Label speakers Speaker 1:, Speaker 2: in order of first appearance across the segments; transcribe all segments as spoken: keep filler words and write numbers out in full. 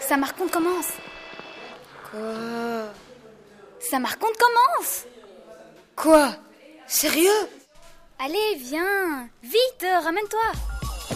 Speaker 1: Ça me raconte commence.
Speaker 2: Quoi?
Speaker 1: Ça me raconte commence.
Speaker 2: Quoi? Sérieux?
Speaker 1: Allez, viens. Vite, ramène-toi.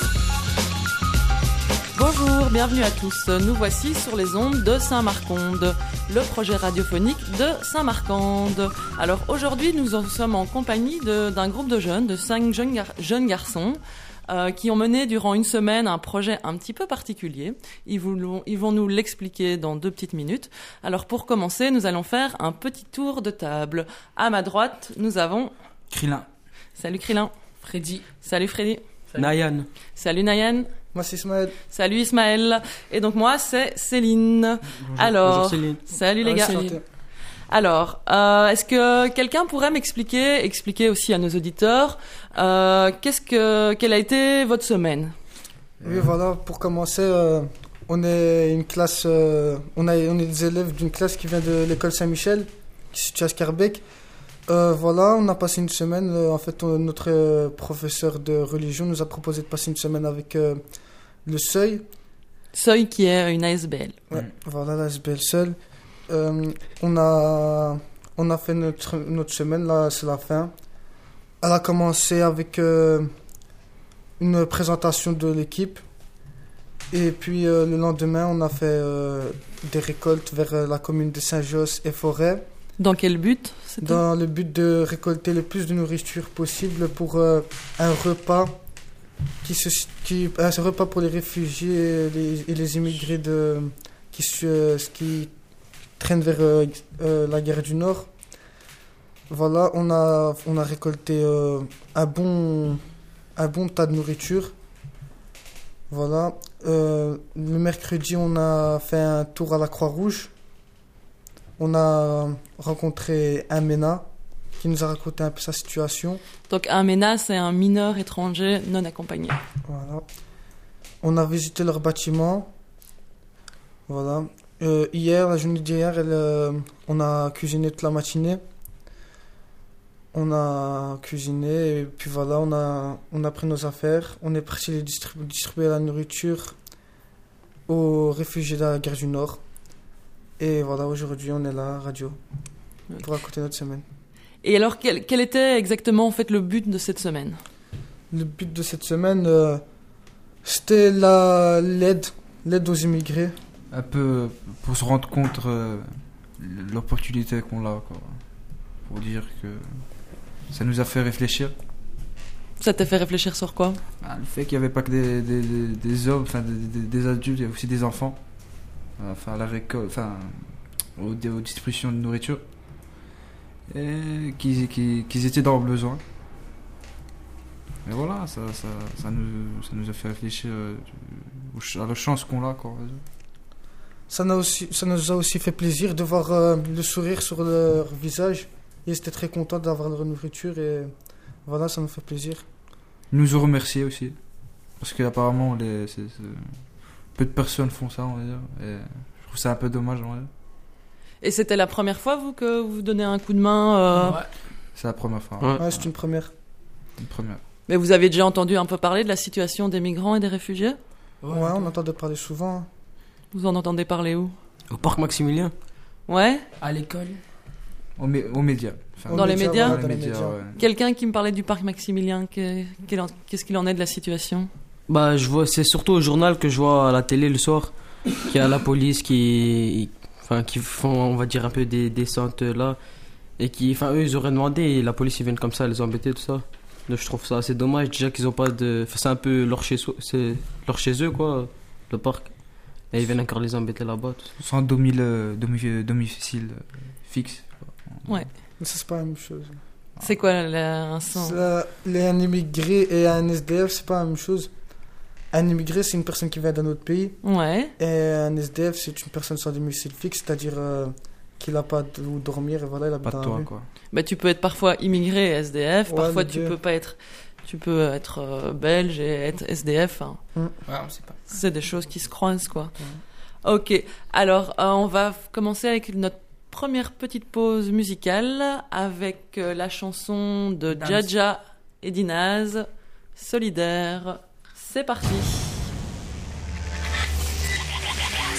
Speaker 3: Bonjour, bienvenue à tous. Nous voici sur les ondes de Saint-Marconde, le projet radiophonique de Saint-Marconde. Alors aujourd'hui, nous en sommes en compagnie de, d'un groupe de jeunes, de cinq jeunes, gar- jeunes garçons, euh, qui ont mené durant une semaine un projet un petit peu particulier. Ils, voulont, ils vont nous l'expliquer dans deux petites minutes. Alors pour commencer, nous allons faire un petit tour de table. À ma droite, nous avons...
Speaker 4: Krillin.
Speaker 3: Salut Krillin.
Speaker 5: Freddy.
Speaker 3: Salut Freddy.
Speaker 5: Salut.
Speaker 4: Nayan.
Speaker 3: Salut Nayan.
Speaker 6: Moi c'est Ismaël.
Speaker 3: Salut Ismaël. Et donc moi c'est Céline.
Speaker 4: Bonjour.
Speaker 3: Alors,
Speaker 4: Bonjour Céline.
Speaker 3: Salut les
Speaker 6: Ah,
Speaker 3: gars.
Speaker 6: Céline.
Speaker 3: Alors, euh, est-ce que quelqu'un pourrait m'expliquer, expliquer aussi à nos auditeurs, euh, qu'est-ce que, quelle a été votre semaine?
Speaker 6: Oui, voilà, pour commencer, euh, on est une classe, euh, on, a, on est des élèves d'une classe qui vient de l'école Saint-Michel, qui se situe à Scarbeck. Euh, voilà, on a passé une semaine, euh, en fait, on- notre euh, professeur de religion nous a proposé de passer une semaine avec euh, le Seuil.
Speaker 3: Seuil qui est une A S B L.
Speaker 6: Ouais,
Speaker 4: Mm.
Speaker 6: voilà, la S B L seul. Euh, on, a, on a fait notre, notre semaine, là, c'est la fin. Elle a commencé avec euh, une présentation de l'équipe. Et puis euh, le lendemain, on a fait euh, des récoltes vers euh, la commune de Saint-Josse et Forêt,
Speaker 3: Dans quel but c'était?
Speaker 6: dans le but de récolter le plus de nourriture possible pour euh, un repas qui se, qui, un repas pour les réfugiés et les, et les immigrés de, qui, se, qui traînent vers euh, euh, la guerre du Nord. Voilà, on a, on a récolté euh, un, bon, un bon tas de nourriture. Voilà. Euh, le mercredi, on a fait un tour à la Croix-Rouge. On a rencontré un MENA qui nous a raconté un peu sa situation.
Speaker 3: Donc un MENA, c'est un mineur étranger non accompagné.
Speaker 6: Voilà. On a visité leur bâtiment. Voilà. Euh, hier, la journée d'hier, elle, euh, on a cuisiné toute la matinée. On a cuisiné et puis voilà, on a, on a pris nos affaires. On est parti les distribu- distribuer la nourriture aux réfugiés de la guerre du Nord. Et voilà, aujourd'hui, on est là, à radio, pour raconter notre semaine.
Speaker 3: Et alors, quel, quel était exactement en fait le but de cette semaine?
Speaker 6: Le but de cette semaine, euh, c'était la, l'aide, l'aide aux immigrés.
Speaker 4: Un peu pour se rendre compte euh, l'opportunité qu'on a, quoi. Pour dire que ça nous a fait réfléchir.
Speaker 3: Ça t'a fait réfléchir sur quoi?
Speaker 4: Ah, le fait qu'il n'y avait pas que des, des, des, des hommes, enfin des, des, des adultes, il y avait aussi des enfants. Enfin, à la récolte, enfin, aux, aux distributions de nourriture. Et qu'ils, qu'ils, qu'ils étaient dans le besoin. Et voilà, ça, ça, ça, nous, ça nous a fait réfléchir euh, à la chance qu'on a, quoi.
Speaker 6: Ça, n'a aussi, ça nous a aussi fait plaisir de voir euh, le sourire sur leur visage. Ils étaient très contents d'avoir leur nourriture et voilà, ça nous fait plaisir.
Speaker 4: Ils nous ont remerciés aussi. Parce qu'apparemment, les, c'est, c'est... peu de personnes font ça, on va dire. Et je trouve ça un peu dommage, on va dire.
Speaker 3: Et c'était la première fois, vous, que vous donnez un coup de main euh...
Speaker 5: Ouais.
Speaker 4: C'est la première fois.
Speaker 5: Ouais.
Speaker 6: Ouais, c'est une première.
Speaker 4: Une première.
Speaker 3: Mais vous avez déjà entendu un peu parler de la situation des migrants et des réfugiés?
Speaker 6: Ouais, on entend de parler souvent.
Speaker 3: Vous en entendez parler où?
Speaker 5: Au parc Maximilien.
Speaker 3: Ouais?
Speaker 5: À l'école.
Speaker 4: Aux, mé- aux médias. Enfin,
Speaker 3: Dans les médias
Speaker 6: ouais,
Speaker 4: dans
Speaker 6: dans
Speaker 4: les
Speaker 6: les
Speaker 4: médias,
Speaker 6: médias.
Speaker 4: ouais.
Speaker 3: Quelqu'un qui me parlait du parc Maximilien, que- quel en- qu'est-ce qu'il en est de la situation?
Speaker 5: Bah, je vois, c'est surtout au journal que je vois à la télé le soir qu'il y a la police qui, enfin, qui font, on va dire, un peu des descentes là. Et qui, enfin, eux, ils auraient demandé et la police, ils viennent comme ça les embêter, tout ça. Donc, je trouve ça assez dommage. Déjà qu'ils ont pas de. Enfin, c'est un peu leur chez, soi- c'est leur chez eux, quoi, le parc. Et ils viennent encore les embêter là-bas. tout ça.
Speaker 4: Sans domicile, euh, domi- domicile euh, fixe.
Speaker 3: Ouais.
Speaker 6: Mais ça, c'est pas la même chose.
Speaker 3: C'est quoi la- un sens?
Speaker 6: C'est la- les, un immigré et un S D F, c'est pas la même chose. Un immigré, c'est une personne qui vient d'un autre pays.
Speaker 3: Ouais.
Speaker 6: Et un S D F, c'est une personne sans domicile fixe, c'est-à-dire euh, qu'il n'a pas où dormir et voilà, il habite
Speaker 4: Pas
Speaker 6: dans
Speaker 4: de
Speaker 6: la
Speaker 4: toi,
Speaker 6: rue.
Speaker 4: quoi.
Speaker 3: Bah, tu peux être parfois immigré et S D F,
Speaker 6: Ouais,
Speaker 3: parfois
Speaker 6: les
Speaker 3: tu
Speaker 6: deux.
Speaker 3: peux pas être, tu peux être euh, belge et être S D F. Hein.
Speaker 5: Ouais, on sait pas.
Speaker 3: C'est des choses qui se croisent, quoi. Ok. Alors, euh, on va f- commencer avec notre première petite pause musicale avec euh, la chanson de
Speaker 5: Dance.
Speaker 3: Djadja et Dinaz, Solidaire. C'est parti.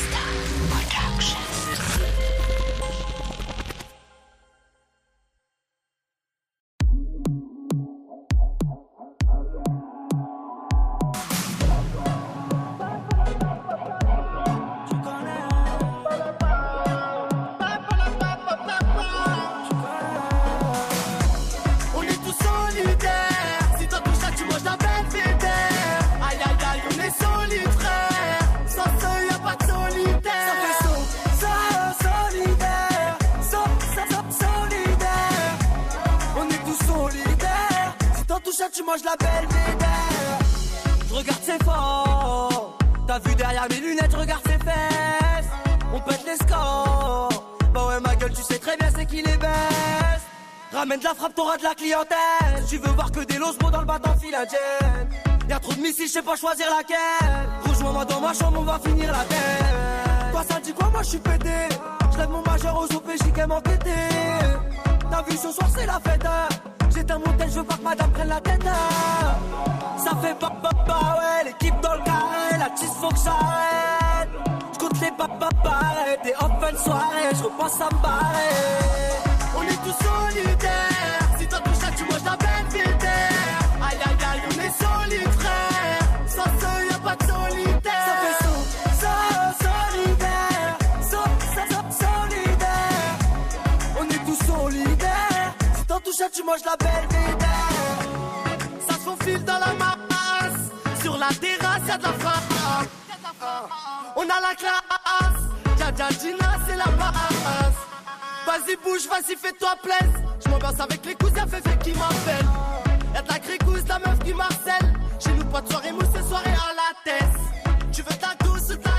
Speaker 7: tous solidaires. Si t'en touches un, tu manges la belle médaille. Je regarde c'est fort. T'as vu derrière mes lunettes, regarde ses fesses. On pète les scores. Bah ouais ma gueule, tu sais très bien c'est qui les baisse. Ramène de la frappe, t'auras de la clientèle. Tu veux voir que des losbos dans le bas t'enfiles un jet. Y'a trop de missiles, je sais pas choisir laquelle. Rejoins-moi dans ma chambre, on va finir la tête. Toi ça dit quoi, moi je suis pété. J'lève mon majeur aux O P J qu'elle m'enquêter. T'as vu ce soir c'est la fête hein. J'éteins mon tel, je veux pas que madame prenne la tête hein. Ça fait pas pas pas ouais, l'équipe dans le carré. La tisse faut que j'arrête. J'compte les papas pareil. T'es en fin de soirée, j'repense à me barrer. On est tous solidaires. Si t'as touché tu manges la belle filter. Aïe aïe aïe on est solides frère. Sans ce y'a pas de solitaire. Ça fait so, so, solidaire. So, so, so, solidaire. On est tous solidaires. Si t'en touches tu manges la belle filter. Ça se faufile dans la masse. Sur la terrasse y'a de la frappe. On a la classe. Dja dja Gina c'est la base. Vas-y bouge, vas-y fais-toi plaisir. Je m'ambiance avec les cousins, fais fait qui m'appelle. Y'a de la cricousse, la meuf qui marcelle. Chez nous pas de soirée mousse, c'est soirée à la tête. Tu veux ta douce ou ta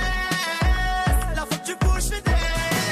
Speaker 7: S. La fois que tu bouges, fais des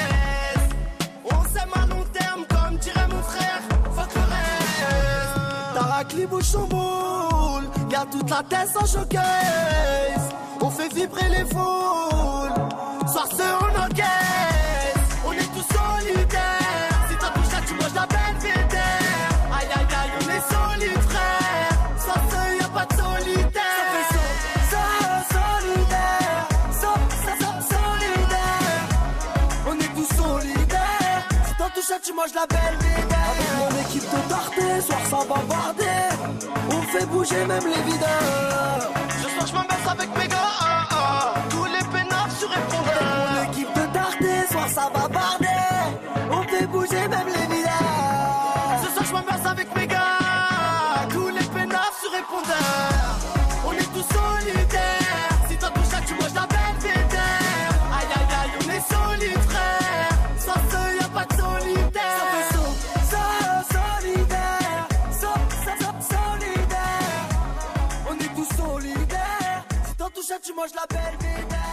Speaker 7: S. On s'aime à long terme, comme dirait mon frère. Fuck le reste. T'as raclé bouche son boule. Garde toute la tête sans showcase. On fait vibrer les foules. Soir ce on encaisse. On est tous solidaires. Si t'as touché tu manges la belle filter. Aïe aïe aïe on est solides frère. Sans ce y'a pas de solitaire. Ça fait so, so, solidaire. So, so, so, solidaire. On est tous solidaires. Si t'en touches tu manges la belle filter. Avec mon équipe de Darté, soir sans bavarder. On fait bouger même les videurs. Ce soir je m'embasse avec mes gars. Tous les peinards sur répondeur. Mon équipe de Darté, soir ça va barder. On fait bouger même les villages. Ce soir je m'embrasse avec mes gars. Tous les peinards sur répondeur. On est tous solidaires. Si t'en touches tu manges la belle filter. Aïe aïe aïe on est solides frère. Sans ce y'a pas de solitaire. Ça fait so, so, solidaire. So, so, so, solidaire. On est tous solidaires. Si t'en touches tu manges la belle filter.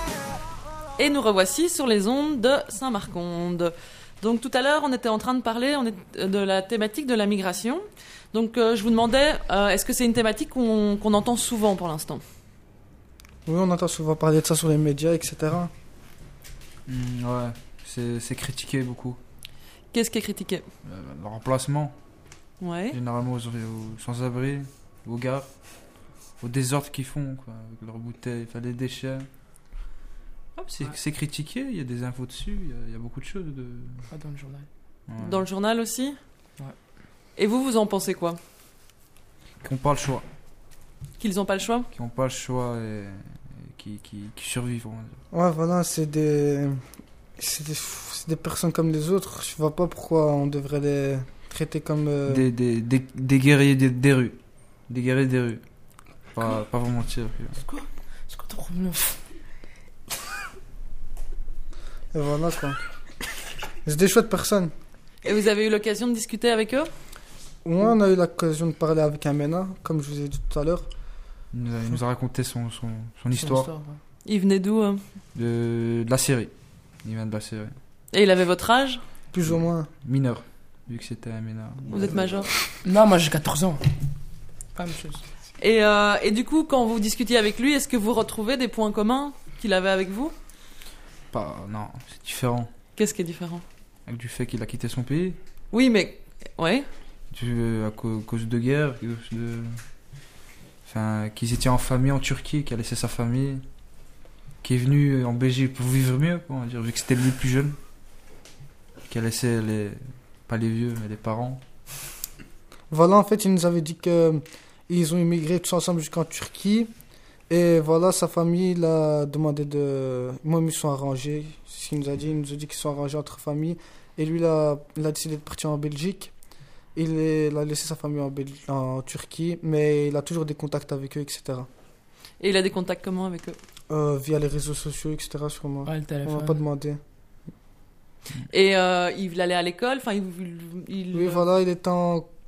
Speaker 3: Et nous revoici sur les ondes de Saint-Marconde. Donc tout à l'heure, on était en train de parler on est, de la thématique de la migration. Donc euh, je vous demandais, euh, est-ce que c'est une thématique qu'on, qu'on entend souvent pour l'instant ?
Speaker 6: Oui, on entend souvent parler de ça sur les médias, et cetera.
Speaker 4: Mm, ouais, c'est, c'est critiqué beaucoup.
Speaker 3: Qu'est-ce qui est critiqué ?
Speaker 4: Euh, le remplacement,
Speaker 3: Ouais.
Speaker 4: généralement aux, aux sans-abri, aux gares, au désordre qu'ils font, quoi, avec leurs bouteilles, enfin les déchets. Hop, c'est,
Speaker 5: Ouais.
Speaker 4: c'est critiqué, il y a des infos dessus, il y a, il y a beaucoup de choses. De...
Speaker 5: Pas dans le journal.
Speaker 4: Ouais.
Speaker 3: Dans le journal aussi ?
Speaker 5: Ouais.
Speaker 3: Et vous, vous en pensez quoi ?
Speaker 4: Qui n'ont pas le choix,
Speaker 3: Qu'ils n'ont pas le choix ?
Speaker 4: qui n'ont pas le choix et, et qui, qui, qui survivent. On va dire.
Speaker 6: Ouais, voilà, c'est des... C'est des... c'est des personnes comme les autres. Je vois pas pourquoi on devrait les traiter comme... euh,
Speaker 4: Des, des, des, des guerriers des, des rues. Des guerriers des rues. Pas, pas vous mentir.
Speaker 5: C'est quoi C'est quoi ton problème ?
Speaker 6: Et voilà, quoi. C'est des chouettes personnes.
Speaker 3: Et vous avez eu l'occasion de discuter avec eux ?
Speaker 6: Moi, on a eu l'occasion de parler avec un MENA, comme je vous ai dit tout à l'heure.
Speaker 4: Il nous a, il nous a raconté son, son, son histoire,
Speaker 5: ouais.
Speaker 3: Ils venaient d'où hein
Speaker 4: de, de la série. Il vient de la série.
Speaker 3: Et il avait votre âge ?
Speaker 6: Plus ou moins.
Speaker 4: Mineur, vu que c'était un mineur.
Speaker 3: Vous êtes majeur ?
Speaker 5: Non, moi j'ai quatorze ans. Pas la même chose.
Speaker 3: Et, euh, et du coup, quand vous discutiez avec lui, est-ce que vous retrouvez des points communs qu'il avait avec vous ?
Speaker 4: Pas, non, c'est différent.
Speaker 3: Qu'est-ce qui est différent ?
Speaker 4: Avec du fait qu'il a quitté son pays,
Speaker 3: Oui, mais... Ouais.
Speaker 4: du, à co- cause de guerre, à cause de... Enfin, qu'ils étaient en famille en Turquie, qui a laissé sa famille, qui est venu en Belgique pour vivre mieux, quoi, on va dire, vu que c'était lui le plus jeune, qui a laissé les... pas les vieux, mais les parents.
Speaker 6: Voilà, en fait, il nous avait dit que ils ont immigré tous ensemble jusqu'en Turquie. Et voilà, sa famille il a demandé de... Moi, ils sont arrangés. C'est ce qu'il nous a dit. Il nous a dit qu'ils sont arrangés entre familles. Et lui, il a, il a décidé de partir en Belgique. Il, est, il a laissé sa famille en, Bel- en Turquie. Mais il a toujours des contacts avec eux, et cetera.
Speaker 3: Et il a des contacts comment avec eux ?
Speaker 6: Euh, via les réseaux sociaux, et cetera, sûrement.
Speaker 5: Ouais, le
Speaker 6: On
Speaker 5: téléphone.
Speaker 6: va pas demander.
Speaker 3: Et euh, il allait à l'école, enfin, il... il-
Speaker 6: Oui, voilà, il était en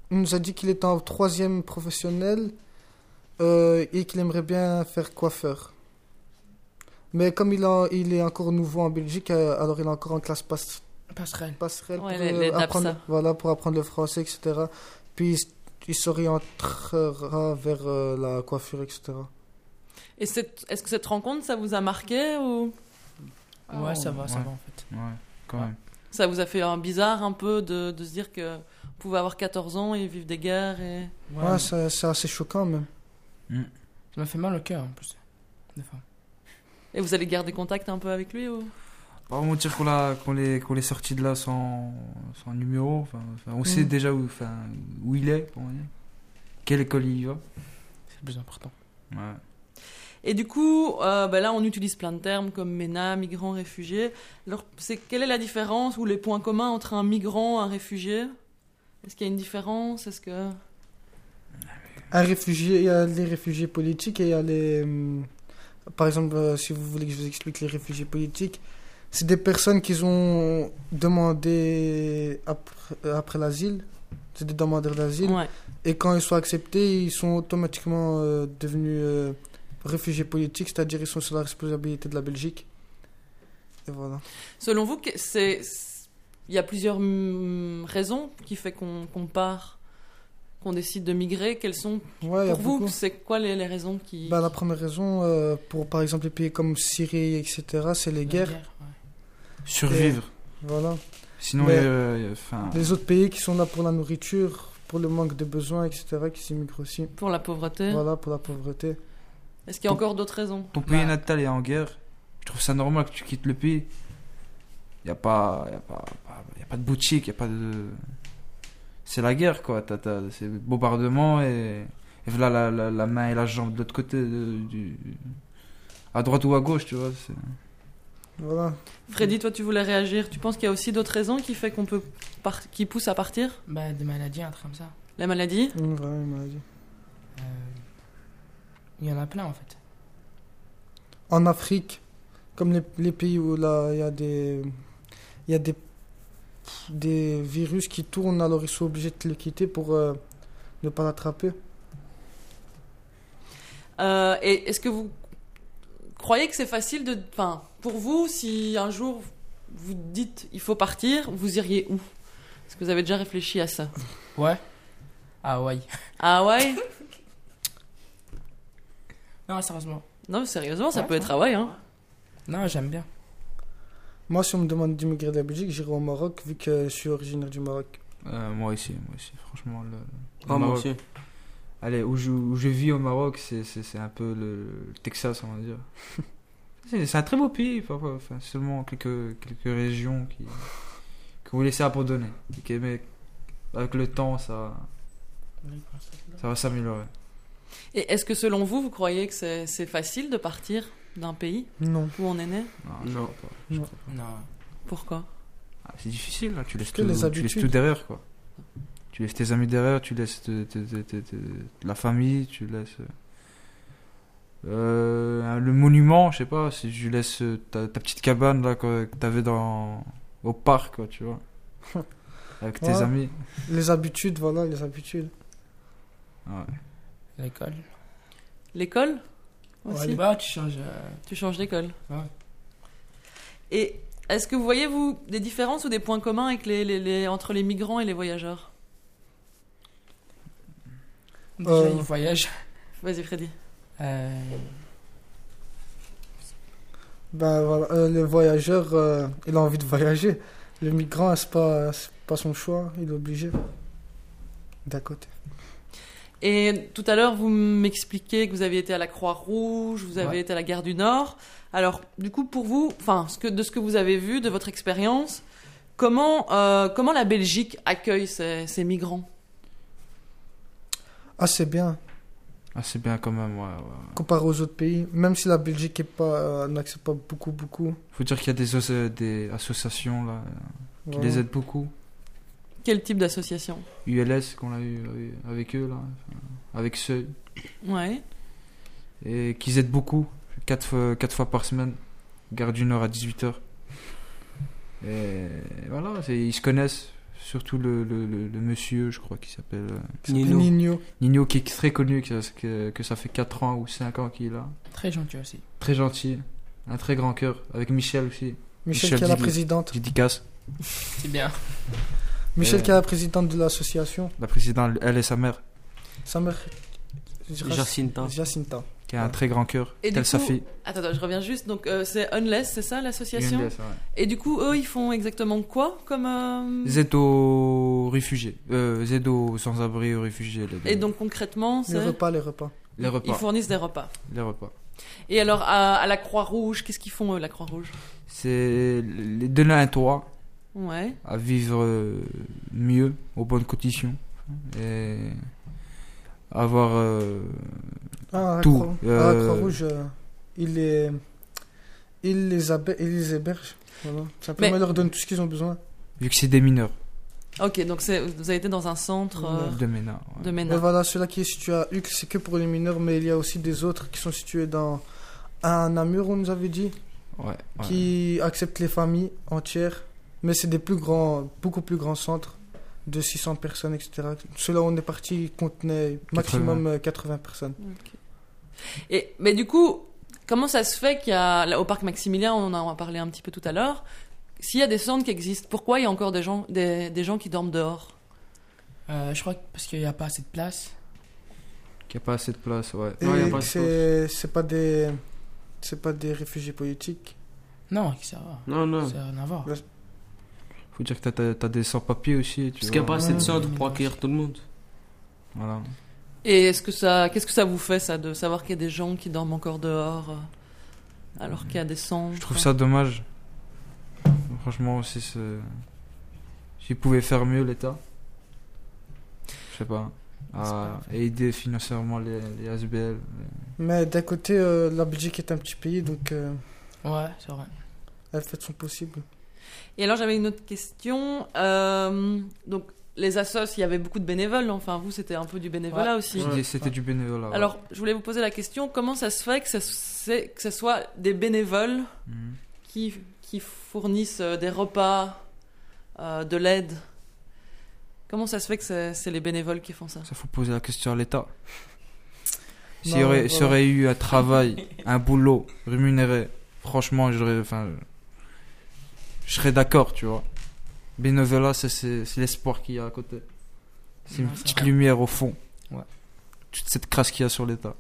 Speaker 6: il nous a dit qu'il était en troisième professionnel euh, et qu'il aimerait bien faire coiffeur. Mais comme il, a, il est encore nouveau en Belgique, euh, alors il est encore en classe passe,
Speaker 2: Passerelle.
Speaker 6: passerelle
Speaker 3: Ouais,
Speaker 6: pour,
Speaker 3: les-
Speaker 6: euh,
Speaker 3: les
Speaker 6: apprendre,
Speaker 3: DAPSA.
Speaker 6: voilà, pour apprendre le français, et cetera. Puis il, il s'orientera vers euh, la coiffure, et cetera.
Speaker 3: Et cette- est-ce que cette rencontre, ça vous a marqué ou
Speaker 2: Ouais, ça va, ça
Speaker 4: ouais.
Speaker 2: va en fait.
Speaker 4: Ouais, quand même.
Speaker 3: ça vous a fait un bizarre un peu de, de se dire que vous pouvez avoir quatorze ans et vivre des guerres et...
Speaker 6: Ouais,
Speaker 2: Ouais,
Speaker 6: c'est, c'est assez choquant même.
Speaker 2: ça m'a fait mal au cœur en plus. Des fois.
Speaker 3: Et vous allez garder contact un peu avec lui ou...
Speaker 4: Pas vraiment dire qu'on l'a qu'on l'est qu'on l'est sorti de là sans sans numéro. Enfin, enfin, on sait
Speaker 6: Mm.
Speaker 4: déjà où enfin où il est, on va dire. Quelle école il y va.
Speaker 2: C'est le plus important.
Speaker 4: Ouais.
Speaker 3: Et du coup, euh, ben là, on utilise plein de termes comme MENA, migrants, réfugiés. Alors, c'est, quelle est la différence ou les points communs entre un migrant et un réfugié? Est-ce qu'il y a une différence? Est-ce que...
Speaker 6: Un réfugié, il y a les réfugiés politiques et il y a les. hum, Par exemple, euh, si vous voulez que je vous explique les réfugiés politiques, c'est des personnes qui ont demandé après, après l'asile, c'est des demandeurs d'asile,
Speaker 3: Ouais.
Speaker 6: et quand ils sont acceptés, ils sont automatiquement euh, devenus euh, réfugiés politiques, c'est-à-dire ils sont sous la responsabilité de la Belgique. Et voilà.
Speaker 3: Selon vous, que- c'est, c'est- il y a plusieurs hum, raisons qui fait qu'on, qu'on part, qu'on décide de migrer. Quelles sont,
Speaker 6: Ouais, il y a
Speaker 3: pour vous,
Speaker 6: beaucoup.
Speaker 3: c'est quoi les, les raisons qui...
Speaker 6: Bah, la première raison, euh, pour par exemple les pays comme Syrie, et cetera, c'est les
Speaker 2: La
Speaker 6: guerres.
Speaker 2: guerre, ouais.
Speaker 4: Survivre.
Speaker 6: Voilà.
Speaker 4: Sinon,
Speaker 6: Mais-
Speaker 4: il y a, euh, enfin,
Speaker 6: Les autres pays qui sont là pour la nourriture, pour le manque de besoins, et cetera, qui s'immigrent aussi.
Speaker 3: Pour la pauvreté.
Speaker 6: Voilà, pour la pauvreté.
Speaker 3: Est-ce qu'il y a encore d'autres raisons?
Speaker 4: ton pays
Speaker 2: Bah.
Speaker 4: natal est en guerre. Je trouve ça normal que tu quittes le pays. Il y a pas, il y a pas, pas- il y a pas de boutique, il y a pas de. C'est la guerre quoi. T'as, t'as, c'est bombardement et, et voilà la, la, la main et la jambe de l'autre côté de- du, à droite ou à gauche, tu vois. C'est...
Speaker 6: Voilà.
Speaker 3: Freddy, toi, tu voulais réagir. Tu penses qu'il y a aussi d'autres raisons qui fait qu'on peut par- qui poussent à partir?
Speaker 2: Bah, des maladies, un truc comme ça.
Speaker 3: La maladie?
Speaker 6: Mmh, vraiment, une maladie.
Speaker 2: Euh, Il y en a plein en fait.
Speaker 6: En Afrique, comme les, les pays où là, il y a des, il y a des, des virus qui tournent, alors ils sont obligés de les quitter pour euh, ne pas l'attraper.
Speaker 3: Euh, et est-ce que vous croyez que c'est facile de... Enfin, pour vous, si un jour vous dites il faut partir, vous iriez où? Est-ce que vous avez déjà réfléchi à ça?
Speaker 2: Ouais. Ah ouais.
Speaker 3: À Hawaï?
Speaker 2: Non, sérieusement.
Speaker 3: Non, mais sérieusement, ça
Speaker 2: Ouais,
Speaker 3: peut
Speaker 2: ouais.
Speaker 3: être Hawaï, hein.
Speaker 2: Non, j'aime bien.
Speaker 6: Moi, si on me demande d'immigrer de la Belgique, j'irai au Maroc, vu que je suis originaire du Maroc.
Speaker 4: Euh, moi aussi, moi aussi. Franchement, le, le
Speaker 5: Ah, moi
Speaker 4: Maroc-
Speaker 5: aussi.
Speaker 4: Allez, où je, où je vis au Maroc, c'est, c'est, c'est un peu le, le Texas, on va dire. c'est, c'est un très beau pays, parfois, enfin, seulement quelques, quelques régions qui, que vous laissez abandonner. Et qui, mais avec le temps, ça, ça va s'améliorer.
Speaker 3: Et est-ce que selon vous, vous croyez que c'est, c'est facile de partir d'un pays
Speaker 6: Non.
Speaker 3: où on est né?
Speaker 4: Non, je
Speaker 5: Non.
Speaker 4: crois pas, je
Speaker 6: Non.
Speaker 4: crois pas.
Speaker 2: Non.
Speaker 3: Pourquoi?
Speaker 4: Ah, c'est difficile, là. Tu laisses,
Speaker 6: que
Speaker 4: tout,
Speaker 6: les
Speaker 4: tu laisses
Speaker 6: habitudes.
Speaker 4: tout derrière, quoi. Tu laisses tes amis derrière, tu laisses te- te- te- te- te- la famille, tu laisses euh, le monument, je sais pas, si tu laisses ta, ta petite cabane là quoi, que t'avais dans au parc, quoi, tu vois, avec tes
Speaker 6: Ouais.
Speaker 4: amis.
Speaker 6: Les habitudes, voilà, les habitudes.
Speaker 4: Ouais.
Speaker 2: L'école.
Speaker 3: L'école aussi?
Speaker 2: Bah, tu changes. euh,
Speaker 3: Tu changes d'école.
Speaker 2: Ouais.
Speaker 3: Et est-ce que vous voyez, vous, des différences ou des points communs avec les, les, les- entre les migrants et les voyageurs?
Speaker 2: Déjà,
Speaker 6: Euh.
Speaker 2: ils voyagent.
Speaker 3: Vas-y, Freddy.
Speaker 2: Euh,
Speaker 6: Ben voilà, euh, le voyageur, euh, il a envie de voyager. Le migrant, c'est pas, c'est pas son choix, il est obligé. D'à côté.
Speaker 3: Et tout à l'heure, vous m'expliquez que vous aviez été à la Croix-Rouge, vous avez
Speaker 2: Ouais.
Speaker 3: été à la Gare du Nord. Alors, du coup, pour vous, enfin, ce que, de ce que vous avez vu, de votre expérience, comment, euh, comment la Belgique accueille ces, ces migrants?
Speaker 6: Ah, c'est bien,
Speaker 4: Ah, c'est bien quand même, ouais, ouais, ouais.
Speaker 6: comparé aux autres pays. Même si la Belgique est pas, euh, n'accepte pas beaucoup, beaucoup.
Speaker 4: Faut dire qu'il y a des, os- des associations là qui
Speaker 6: Voilà.
Speaker 4: les aident beaucoup.
Speaker 3: Quel type d'association?
Speaker 4: U L S qu'on a eu avec- avec eux là, enfin, avec Seuil,
Speaker 3: Ouais.
Speaker 4: et qu'ils aident beaucoup, quatre fois, quatre fois par semaine, Gare du Nord à dix-huit heures. Et voilà, c'est- ils se connaissent, surtout le, le, le, le monsieur, je crois, qui s'appelle euh,
Speaker 6: Nino. Nino.
Speaker 4: Nino, qui est très connu, que, que, que ça fait quatre ans ou cinq ans qu'il est là.
Speaker 2: Très gentil aussi.
Speaker 4: Très gentil, un très grand cœur, avec Michel aussi.
Speaker 6: Michel, Michel qui est la présidente.
Speaker 4: Dédicace.
Speaker 2: C'est bien.
Speaker 6: Michel
Speaker 4: Et
Speaker 6: qui est la présidente de l'association.
Speaker 4: La présidente, elle et sa mère.
Speaker 6: Sa mère.
Speaker 5: Jacinta.
Speaker 6: Jacinta.
Speaker 4: Qui a un très grand cœur,
Speaker 3: Et
Speaker 4: telle
Speaker 3: du
Speaker 4: sa
Speaker 3: coup,
Speaker 4: fille.
Speaker 3: attends, attends, je reviens juste. Donc, euh, c'est Unless, c'est ça l'association?
Speaker 4: Unless, ouais.
Speaker 3: Et du coup, eux, ils font exactement quoi comme euh...
Speaker 4: Z aux réfugiés. Euh, Z aux sans-abri, aux réfugiés. Les
Speaker 3: Et donc, concrètement, c'est.
Speaker 6: Les repas, les repas.
Speaker 4: Les repas.
Speaker 3: Ils fournissent des repas.
Speaker 4: Les repas.
Speaker 3: Et alors, à, à la Croix-Rouge, qu'est-ce qu'ils font, eux, la Croix-Rouge?
Speaker 4: C'est les donner un toit.
Speaker 3: Ouais.
Speaker 4: À vivre euh, mieux, aux bonnes conditions. Et avoir euh,
Speaker 6: ah,
Speaker 4: tout.
Speaker 6: Croix,
Speaker 4: euh,
Speaker 6: ah, la Croix-Rouge, euh, il, les, il, les abe- il les héberge. Voilà. Simplement,
Speaker 3: Mais...
Speaker 6: il leur donne tout ce qu'ils ont besoin.
Speaker 4: Vu que c'est des mineurs.
Speaker 3: Ok, donc c'est, vous avez été dans un centre euh,
Speaker 4: de MENA. Ouais.
Speaker 3: De MENA.
Speaker 6: Mais voilà, celui-là qui est situé à Uccle, c'est que pour les mineurs, mais il y a aussi des autres qui sont situés dans à Namur, on nous avait dit,
Speaker 4: ouais, ouais.
Speaker 6: qui acceptent les familles entières. Mais c'est des plus grands, beaucoup plus grands centres, de six cents personnes, et cetera. Ceux-là où on est parti contenaient maximum quatre-vingts, quatre-vingts personnes.
Speaker 3: Okay. Et, mais du coup, comment ça se fait qu'il y a, là, au parc Maximilien, on en a parlé un petit peu tout à l'heure, s'il y a des centres qui existent, pourquoi il y a encore des gens, des, des gens qui dorment dehors?
Speaker 2: euh, Je crois que parce qu'il n'y a pas assez de place.
Speaker 4: Qu'il n'y a pas assez de place, ouais.
Speaker 6: Et
Speaker 4: ouais, y a pas
Speaker 6: c'est, c'est pas des, c'est pas des réfugiés politiques.
Speaker 2: Non, ça va.
Speaker 5: Non, non.
Speaker 2: Ça n'a rien à voir.
Speaker 4: Faut dire que t'as, t'as des sans-papiers aussi. Tu
Speaker 5: Parce
Speaker 4: vois.
Speaker 5: qu'il n'y a pas assez de
Speaker 6: Ouais.
Speaker 5: centres pour accueillir tout le monde.
Speaker 4: Voilà.
Speaker 3: Et est-ce que ça, qu'est-ce que ça vous fait, ça, de savoir qu'il y a des gens qui dorment encore dehors, euh, alors qu'il y a des centres?
Speaker 4: Je trouve ça dommage. Franchement, aussi, c'est... s'ils pouvaient faire mieux, l'État. Je sais pas. À aider financièrement les, les S B L.
Speaker 6: Mais d'un côté, euh, la Belgique est un petit pays, donc euh,
Speaker 2: Ouais, c'est vrai.
Speaker 6: elle fait de son possible.
Speaker 3: Et alors j'avais une autre question. Euh, donc les assos, il y avait beaucoup de bénévoles. Enfin vous, c'était un peu du bénévolat
Speaker 2: Ouais.
Speaker 3: aussi.
Speaker 4: C'était, c'était du bénévolat. Ouais.
Speaker 3: Alors je voulais vous poser la question, comment ça se fait que ça, c'est, que ce soit des bénévoles
Speaker 4: Mhm.
Speaker 3: qui, qui fournissent euh, des repas, euh, de l'aide? Comment ça se fait que c'est, c'est les bénévoles qui font ça?
Speaker 4: Ça, faut poser la question à l'État. S'il
Speaker 6: Non,
Speaker 4: y aurait,
Speaker 6: voilà.
Speaker 4: s'il y aurait eu un travail, un boulot rémunéré, franchement, j'aurais, enfin, je serais d'accord, tu vois. Bénévolat, c'est, c'est, c'est l'espoir qu'il y a à côté. C'est une
Speaker 2: Non, c'est
Speaker 4: petite
Speaker 2: vrai.
Speaker 4: lumière au fond.
Speaker 2: Ouais.
Speaker 4: Toute cette crasse qu'il y a sur l'État.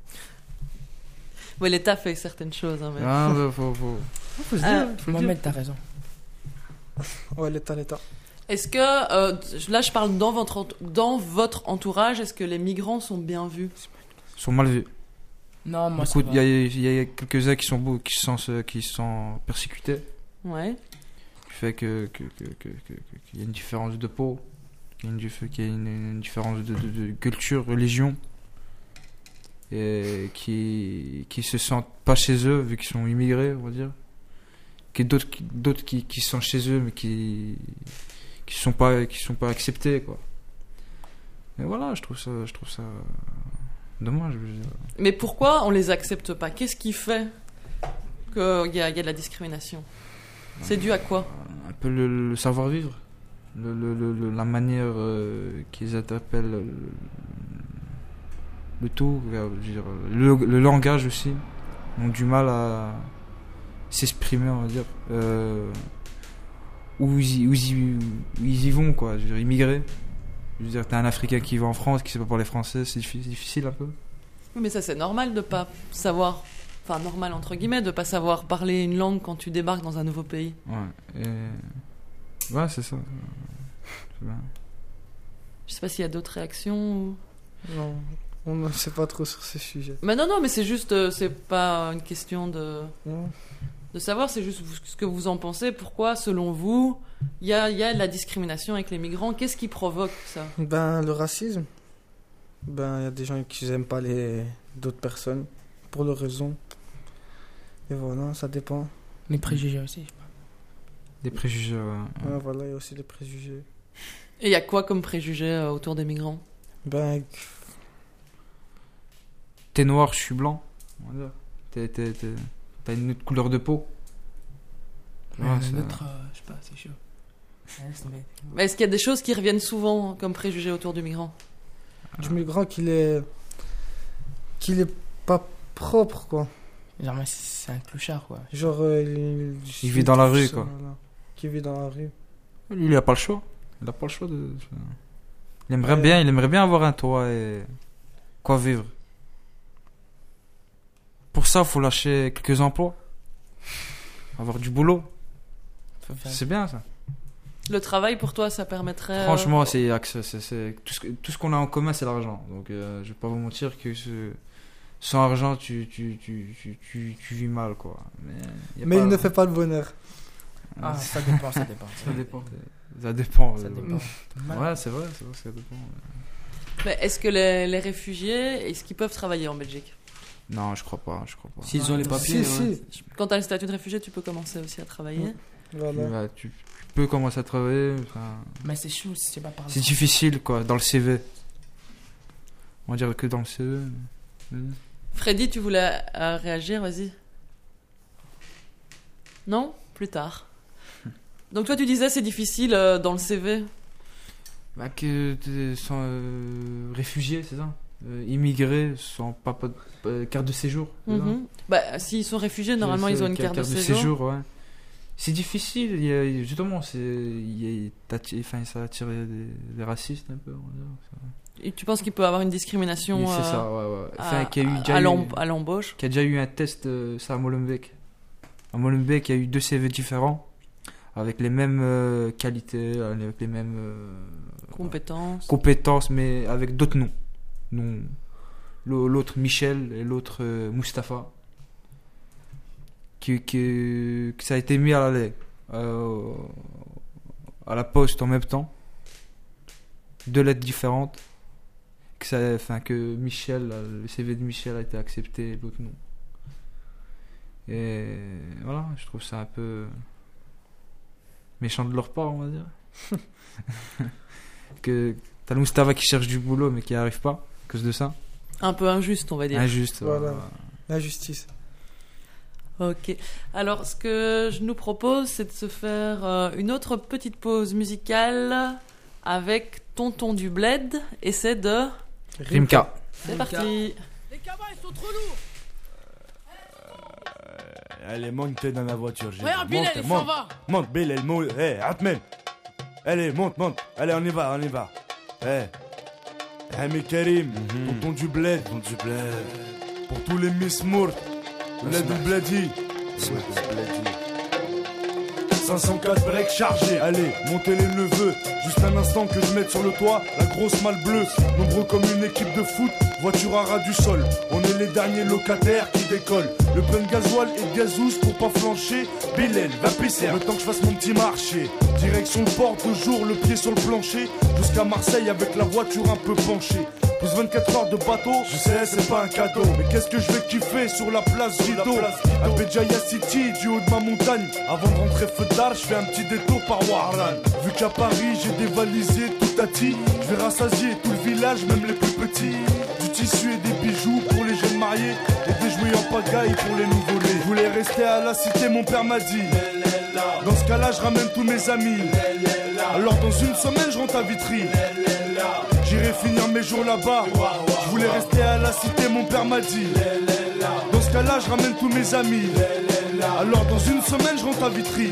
Speaker 3: Ouais, l'État fait certaines choses. Hein, mais...
Speaker 4: Ah, bah, faut, faut...
Speaker 6: Faut se
Speaker 3: Ah,
Speaker 6: dire.
Speaker 4: faut le dire.
Speaker 2: Mohamed, t'as raison.
Speaker 6: Ouais, l'État, l'État.
Speaker 3: Est-ce que, euh, là je parle dans votre, ent- dans votre entourage, est-ce que les migrants sont bien vus?
Speaker 4: Ils sont mal vus.
Speaker 2: Non, moi,
Speaker 4: Beaucoup,
Speaker 2: ça
Speaker 4: il
Speaker 2: va.
Speaker 4: y a, il y a quelques-uns qui sont, beaux- qui sont, qui sont persécutés.
Speaker 3: Ouais.
Speaker 4: Qui fait que, que, que, que, que- que- qu'il y a une différence de peau, qu'il y a une, dif- qu'il y a une, une différence de, de, de culture, religion, et qui, qui se sentent pas chez eux vu qu'ils sont immigrés, on va dire. Qu'il y a d'autres, qui- d'autres qui, qui sont chez eux mais qui qui sont pas qui sont pas acceptés, quoi. Mais voilà, je trouve ça je trouve ça dommage. Je veux dire.
Speaker 3: Mais pourquoi on les accepte pas? Qu'est-ce qui fait qu'il y a, il y a de la discrimination? C'est dû à quoi?
Speaker 4: Un peu le, le savoir-vivre, le, le, le- le- la manière euh, qu'ils appellent le, le tout, je veux dire, le, le langage aussi. Ils ont du mal à s'exprimer, on va dire. Euh, où, ils, y- où, ils, y- où ils y vont, quoi. Je veux dire, immigrer. Je veux dire, t'as un Africain qui va en France, qui sait pas parler français, c'est diffi- difficile un peu.
Speaker 3: Oui, mais ça c'est normal de pas savoir, enfin normal entre guillemets, de pas savoir parler une langue quand tu débarques dans un nouveau pays.
Speaker 4: Ouais. Et... Ouais, c'est ça. C'est bien.
Speaker 3: Je sais pas s'il y a d'autres réactions ou...
Speaker 6: Non, on ne sait pas trop sur ces sujets.
Speaker 3: Mais non, non, mais c'est juste, euh, c'est pas une question de,
Speaker 6: Non.
Speaker 3: de savoir, c'est juste vous- ce que vous en pensez. Pourquoi, selon vous, il y a, il y a de la discrimination avec les migrants? Qu'est-ce qui provoque ça?
Speaker 6: Ben, le racisme. Ben, il y a des gens qui n'aiment pas les d'autres personnes pour leurs raisons. Et voilà, ça dépend.
Speaker 2: Les préjugés aussi. je sais pas.
Speaker 4: Des préjugés, ouais.
Speaker 6: Ouais, voilà, il y a aussi des préjugés.
Speaker 3: Et il y a quoi comme préjugés euh, autour des migrants?
Speaker 6: Ben,
Speaker 4: T'es noir, je suis blanc. On va dire. T'es, t'es, t'es- T'as une autre couleur de peau.
Speaker 2: Ouais,
Speaker 4: Ouais,
Speaker 2: le
Speaker 4: ça-
Speaker 2: nôtre, euh, je sais pas, c'est chaud.
Speaker 3: Mais est-ce qu'il y a des choses qui reviennent souvent comme préjugés autour du migrant?
Speaker 6: Du migrant qu'il est. qu'il est pas propre, quoi.
Speaker 2: Genre, mais c'est un clochard, quoi.
Speaker 6: Genre, euh, il,
Speaker 4: Il vit dans la rue,
Speaker 6: ça,
Speaker 4: quoi.
Speaker 6: Voilà. Qui vit dans la rue.
Speaker 4: Lui, il a pas le choix. Il a pas le choix de. Il aimerait
Speaker 6: Ouais.
Speaker 4: bien, il aimerait bien avoir un toit et quoi vivre. Pour ça, faut lâcher quelques emplois, avoir du boulot.
Speaker 2: Faut faire-
Speaker 4: C'est bien ça.
Speaker 3: Le travail pour toi, ça permettrait. euh,
Speaker 4: Franchement, c'est, c'est, c'est, c'est- tout ce que- tout ce qu'on a en commun, c'est l'argent. Donc, euh, je vais pas vous mentir que ce- sans argent, tu, tu, tu, tu, tu, tu vis mal, quoi. Mais, y a
Speaker 6: Mais
Speaker 4: pas-
Speaker 6: il ne fait pas le bonheur.
Speaker 2: Ah, ça dépend, ça dépend.
Speaker 4: Ça dépend. Ça dépend.
Speaker 2: Ça
Speaker 4: euh,
Speaker 2: dépend.
Speaker 4: Ouais, c'est vrai, c'est vrai, ça dépend.
Speaker 3: Mais est-ce que les, les réfugiés, est-ce qu'ils peuvent travailler en Belgique?
Speaker 4: Non, je crois pas, je crois pas.
Speaker 5: S'ils ont les papiers.
Speaker 6: Si,
Speaker 5: ouais.
Speaker 6: si.
Speaker 3: Quand tu as le statut de réfugié, tu peux commencer aussi à travailler.
Speaker 6: Voilà.
Speaker 4: Bah, tu, tu peux commencer à travailler. Enfin,
Speaker 2: Mais c'est chou si c'est pas par là.
Speaker 4: c'est difficile, quoi, dans le C V. On va dire que dans le C V. euh,
Speaker 3: Freddy, tu voulais euh, réagir, vas-y. Non? Plus tard. Donc toi, tu disais c'est difficile euh, dans le C V.
Speaker 4: Bah, que t'es sans euh, réfugiés, c'est ça, euh, immigrés, sans pas, pas, pas- carte de séjour. c'est ça
Speaker 3: Mhm. Bah, s'ils sont réfugiés, normalement, ils ont une
Speaker 4: C'est-
Speaker 3: carte, de séjour.
Speaker 4: ouais. C'est difficile, il y a- justement, c'est, il y a- t'atti- enfin, ça attire les, les racistes un peu, on va dire.
Speaker 3: Et tu penses qu'il peut avoir une discrimination
Speaker 4: Oui, c'est
Speaker 3: euh,
Speaker 4: ça, ouais, ouais.
Speaker 3: à,
Speaker 4: Enfin, qu'il y a eu
Speaker 3: à-
Speaker 4: déjà
Speaker 3: à
Speaker 4: eu-
Speaker 3: l'em- à l'embauche?
Speaker 4: Qui a déjà eu un test, euh, ça à Molenbeek. À Molenbeek, il y a eu deux C V différents, avec les mêmes euh, qualités, avec les mêmes euh,
Speaker 3: Compétences.
Speaker 4: compétences, mais avec d'autres noms. noms. L'au- L'autre Michel et l'autre euh, Mustapha. Qui, qui, que ça a été mis à la, euh, à la poste en même temps. Deux lettres différentes. Que, ça, enfin, que Michel, le C V de Michel a été accepté et l'autre non. Et voilà, je trouve ça un peu méchant de leur part, on va dire. Que t'as le Moustapha qui cherche du boulot mais qui n'y arrive pas à cause de ça.
Speaker 3: Un peu injuste, on va dire.
Speaker 4: Injuste.
Speaker 6: Voilà.
Speaker 4: Voilà.
Speaker 6: L'injustice.
Speaker 3: Ok. Alors, ce que je nous propose, c'est de se faire euh, une autre petite pause musicale avec Tonton du Bled, et c'est de...
Speaker 4: Rimka.
Speaker 3: C'est parti.
Speaker 7: Les cabas, ils sont trop lourds.
Speaker 8: Allez, monte dans la voiture. j'ai
Speaker 7: Regarde,
Speaker 8: dit.
Speaker 7: Bilal,
Speaker 8: Monte,
Speaker 7: il s'en
Speaker 8: monte,
Speaker 7: va.
Speaker 8: monte, Bilal, monte. Hé, Atmen. Allez, monte, monte. Allez, on y va, on y va. Hé. Hami Karim, tonton du bled. Tonton du bled. Pour tous les Miss Mourt. Bled ou Bledi. cinq cent quatre breaks chargés, allez, montez les neveux. Juste un instant que je mette sur le toit la grosse malle bleue. Nombreux comme une équipe de foot, voiture à ras du sol. On est les derniers locataires qui décollent. Le plein de gasoil et de gazouze pour pas flancher. Bilal, va pisser, le temps que je fasse mon petit marché. Direction le port, toujours le pied sur le plancher. Jusqu'à Marseille avec la voiture un peu penchée. Plus vingt-quatre heures de bateau, je sais c'est pas un cadeau. Mais qu'est-ce que je vais kiffer sur la place Guido, à Béjaïa City, du haut de ma montagne. Avant de rentrer feu d'art, je fais un petit détour par Warlan. Vu qu'à Paris j'ai dévalisé tout à ti, je vais rassasier tout le village, même les plus petits. Du tissu et des bijoux pour les jeunes mariés, et des jouets en pagaille pour les nouveau-nés. Je voulais rester à la cité, mon père m'a dit. Dans ce cas-là, je ramène tous mes amis. Alors dans une semaine, je rentre à Vitry. J'irai finir mes jours là-bas. Je voulais rester à la cité, mon père m'a dit. Dans ce cas-là, je ramène tous mes amis. Alors dans une semaine, je rentre à Vitry.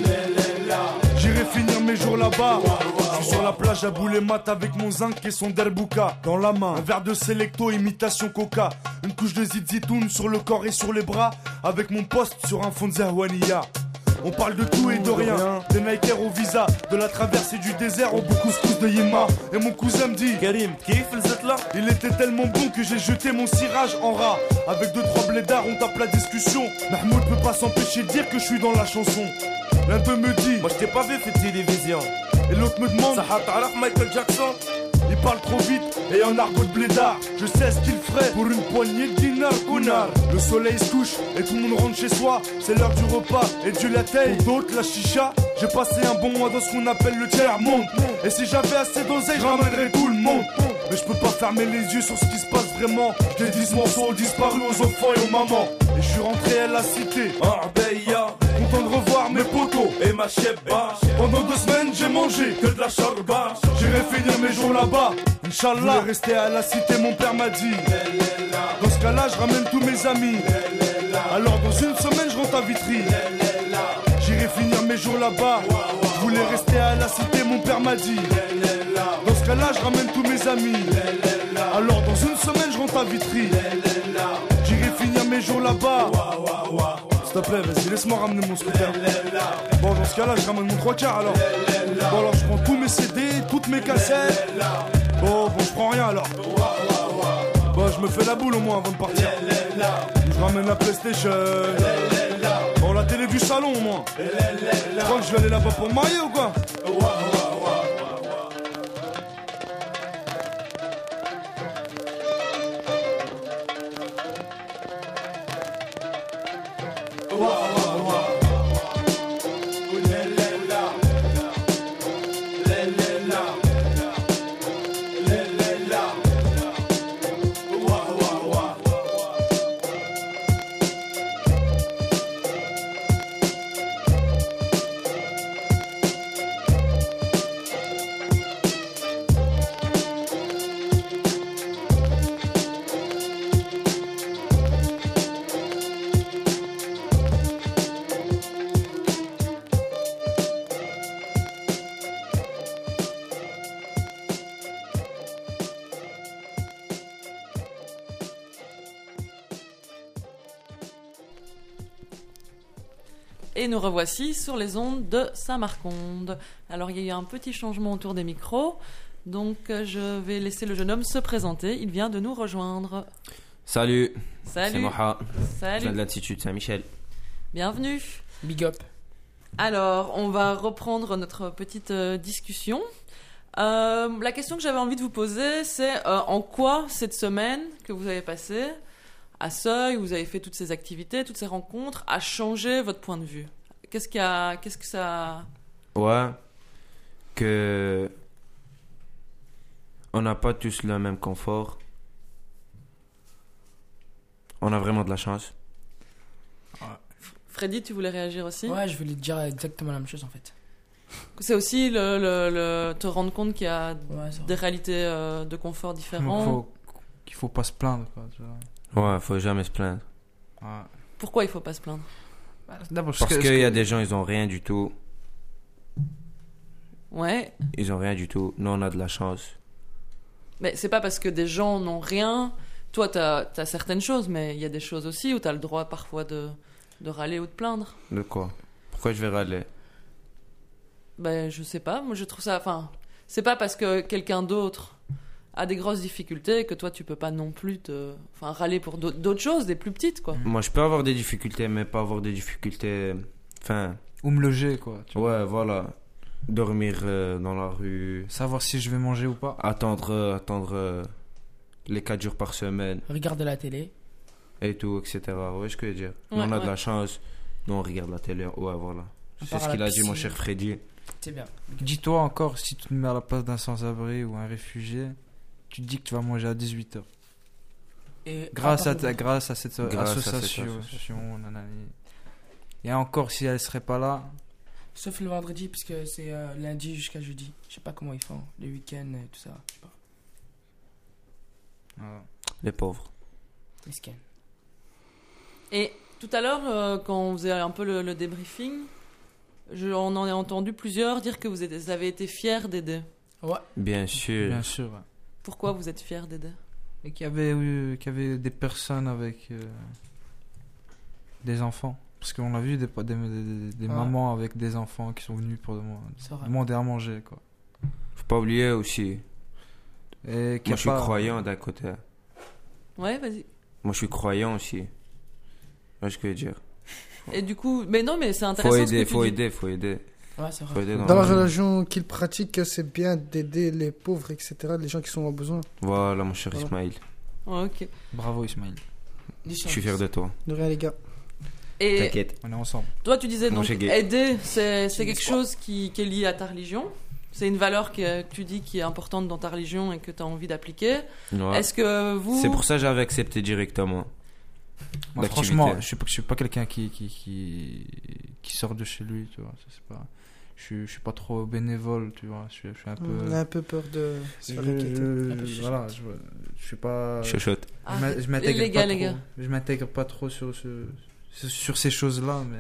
Speaker 8: J'irai finir mes jours là-bas. Je suis sur la plage à Boulet-Mat avec mon zinc et son derbouka dans la main. Un verre de Selecto, imitation coca. Une couche de zizitoun sur le corps et sur les bras. Avec mon poste sur un fond de Zerwania. On parle de tout et de rien, des Nikers au visa, de la traversée du désert au couscous de Yema. Et mon cousin me dit Karim, kiff le là. Il était tellement bon que j'ai jeté mon cirage en rat. Avec deux trois blédards, on tape la discussion. Mahmoud peut pas s'empêcher de dire que je suis dans la chanson. L'un d'eux me dit moi je t'ai pas vu fait télévision. Et l'autre me demande ça t'arraf Michael Jackson. Il parle trop vite et en argot de blédard. Je sais ce qu'il ferait pour une poignée de dinars connard. Le soleil se couche et tout le monde rentre chez soi. C'est l'heure du repas et Dieu la taille. Pour d'autres la chicha. J'ai passé un bon mois dans ce qu'on appelle le tiers-monde. Et si j'avais assez d'oseille, je ramènerais tout le monde. Mais je peux pas fermer les yeux sur ce qui se passe vraiment. J'ai dix morceaux disparus aux enfants et aux mamans. Et je suis rentré à la cité, à Arbeya. content de revoir mes potos et ma chebba. Pendant deux semaines j'ai mangé que de la charba. J'irai finir mes jours là-bas, Inch'Allah. Je voulais rester à la cité, mon père m'a dit. Dans ce cas-là je ramène tous mes amis. Alors dans une semaine je rentre à Vitry. J'irai finir mes jours là-bas. Je voulais rester à la cité, mon père m'a dit. Dans ce cas-là je ramène tous mes amis. Alors dans une semaine je rentre à Vitry. J'irai finir mes jours là-bas. S'il te plaît, vas-y, laisse-moi ramener mon scooter. Bon, dans ce cas-là, je ramène mon trois quarts alors. Bon, alors je prends tous mes C D, toutes mes cassettes. Bon, bon, je prends rien alors. Bon, je me fais la boule au moins avant de partir. Je ramène la PlayStation. Bon, la télé du salon au moins. Tu crois que je vais aller là-bas pour me marier ou quoi?
Speaker 3: Et nous revoici sur les ondes de Saint-Marconde. Alors il y a eu un petit changement autour des micros, donc je vais laisser le jeune homme se présenter. Il vient de nous rejoindre.
Speaker 9: Salut,
Speaker 3: Salut.
Speaker 9: c'est Moha.
Speaker 3: Salut.
Speaker 9: Je viens de l'Institut Saint-Michel.
Speaker 3: Bienvenue.
Speaker 2: Big up.
Speaker 3: Alors on va reprendre notre petite euh, discussion. Euh, la question que j'avais envie de vous poser, c'est euh, en quoi cette semaine que vous avez passée à Seuil, où vous avez fait toutes ces activités, toutes ces rencontres, a changé votre point de vue? Qu'est-ce qu'il y a, qu'est-ce que ça...
Speaker 9: Ouais, que on n'a pas tous le même confort. On a vraiment de la chance.
Speaker 3: Freddy, tu voulais réagir aussi?
Speaker 2: Ouais, je voulais te dire exactement la même chose en fait.
Speaker 3: C'est aussi le, le, le, te rendre compte qu'il y a
Speaker 2: Ouais, c'est vrai.
Speaker 3: des réalités euh, de confort
Speaker 4: qu'il
Speaker 3: différentes.
Speaker 4: faut, qu'il faut pas se plaindre, quoi, tu vois.
Speaker 9: Ouais, faut jamais se plaindre.
Speaker 4: Ouais.
Speaker 3: Pourquoi il faut pas se plaindre?
Speaker 4: Bah, d'abord,
Speaker 9: Parce
Speaker 4: que-
Speaker 9: qu'il y a des gens, ils ont rien du tout.
Speaker 3: Ouais,
Speaker 9: Ils ont rien du tout. Nous, on a de la chance.
Speaker 3: mais c'est pas parce que des gens n'ont rien. Toi, t'as as certaines choses, mais il y a des choses aussi où t'as le droit parfois de, de râler ou de plaindre.
Speaker 9: De quoi? Pourquoi je vais râler?
Speaker 3: Ben, je sais pas. Moi, je trouve ça. Enfin, c'est pas parce que quelqu'un d'autre a des grosses difficultés que toi, tu peux pas non plus te. Enfin, râler pour d'autres d'autres choses, des plus petites, quoi.
Speaker 9: Moi, je peux avoir des difficultés, mais pas avoir des difficultés. Enfin,
Speaker 4: Ou me loger, quoi. Tu vois.
Speaker 9: ouais, voilà. Dormir euh, dans la rue.
Speaker 4: Savoir si je vais manger ou pas.
Speaker 9: Attendre, euh, attendre euh, les quatre jours par semaine
Speaker 2: Regarder la télé.
Speaker 9: et tout, et cetera. Ouais, ce que je veux dire. Nous,
Speaker 3: Ouais,
Speaker 9: on a
Speaker 3: ouais.
Speaker 9: de la chance. Nous, on regarde la télé. Ouais, voilà.
Speaker 2: On
Speaker 9: C'est
Speaker 2: part
Speaker 9: ce
Speaker 2: à
Speaker 9: qu'il
Speaker 2: la
Speaker 9: a dit, mon
Speaker 2: piscine.
Speaker 9: cher Freddy.
Speaker 2: C'est bien.
Speaker 4: Dis-toi encore, si tu te mets à la place d'un sans-abri ou un réfugié, tu te dis que tu vas manger à dix-huit heures.
Speaker 2: Et
Speaker 4: Grâce à,
Speaker 2: encore-
Speaker 4: ta- grâce à cette
Speaker 9: Grâce à cette
Speaker 4: association.
Speaker 9: association.
Speaker 4: nanani. Et encore, si elle serait pas là,
Speaker 2: Sauf le vendredi, parce que c'est euh, lundi jusqu'à jeudi. Je sais pas comment ils font. Les week-ends et tout ça. Je sais pas.
Speaker 4: voilà.
Speaker 9: Les pauvres.
Speaker 2: Mesquin.
Speaker 3: Et tout à l'heure, euh, quand on faisait un peu le, le débriefing, je, on en a entendu plusieurs dire que vous, êtes- vous avez été fiers d'aider.
Speaker 2: Ouais.
Speaker 9: Bien sûr.
Speaker 4: Bien sûr. ouais.
Speaker 3: Pourquoi vous êtes fiers d'aider?
Speaker 4: Et qu'il y avait, eu- qu'il y avait des personnes avec euh, des enfants. Parce qu'on a vu des, des, des, des
Speaker 2: Ouais.
Speaker 4: mamans avec des enfants qui sont venus pour demander,
Speaker 2: C'est vrai.
Speaker 4: demander à manger, quoi.
Speaker 9: Faut pas oublier aussi.
Speaker 4: Et qu'il y
Speaker 9: Moi,
Speaker 4: a
Speaker 9: je suis
Speaker 4: pas-
Speaker 9: croyant d'un côté.
Speaker 3: Ouais, vas-y.
Speaker 9: Moi, je suis croyant aussi. Ouais, ce que je veux dire.
Speaker 3: Et du coup, mais non, mais c'est intéressant.
Speaker 9: Faut
Speaker 3: ce
Speaker 9: aider,
Speaker 3: que tu
Speaker 9: faut
Speaker 3: dis.
Speaker 9: aider, faut aider.
Speaker 2: Ouais, c'est
Speaker 9: Faut
Speaker 2: vrai.
Speaker 9: aider dans,
Speaker 6: Dans la
Speaker 9: la vie.
Speaker 6: religion qu'ils pratiquent, c'est bien d'aider les pauvres, et cetera, les gens qui sont en besoin.
Speaker 9: Voilà, mon cher
Speaker 6: Voilà.
Speaker 9: Ismaël.
Speaker 3: Ouais, ok.
Speaker 4: Bravo, Ismaël.
Speaker 2: dix
Speaker 9: Je
Speaker 2: sur
Speaker 9: suis fier
Speaker 2: dix.
Speaker 9: de toi.
Speaker 6: De rien, les gars.
Speaker 3: Et
Speaker 9: T'inquiète.
Speaker 4: On est ensemble.
Speaker 3: toi, tu disais
Speaker 9: Mon
Speaker 3: donc
Speaker 9: cher gay.
Speaker 3: aider, c'est c'est
Speaker 2: C'est
Speaker 3: quelque
Speaker 2: l'espoir.
Speaker 3: chose qui, qui est lié à ta religion. C'est une valeur que tu dis qui est importante dans ta religion et que tu as envie d'appliquer.
Speaker 9: Ouais.
Speaker 3: Est-ce que vous.
Speaker 9: C'est pour ça que j'avais accepté directement.
Speaker 4: Moi,
Speaker 9: d'activité.
Speaker 4: franchement, je suis pas, je suis pas quelqu'un qui, qui, qui, qui sort de chez lui, tu vois. Ça, c'est pas, je, suis- je suis pas trop bénévole, tu vois. Je, suis- je suis un peu.
Speaker 6: On a un peu peur de se
Speaker 4: je,
Speaker 6: faire inquiéter.
Speaker 4: je- voilà, je, je suis pas.
Speaker 9: Chochotte.
Speaker 4: Je m'a- je m'intègre
Speaker 3: les
Speaker 4: pas
Speaker 3: gars, les
Speaker 4: trop.
Speaker 3: gars.
Speaker 4: Je m'intègre pas trop sur, ce, sur, sur ces choses-là, mais.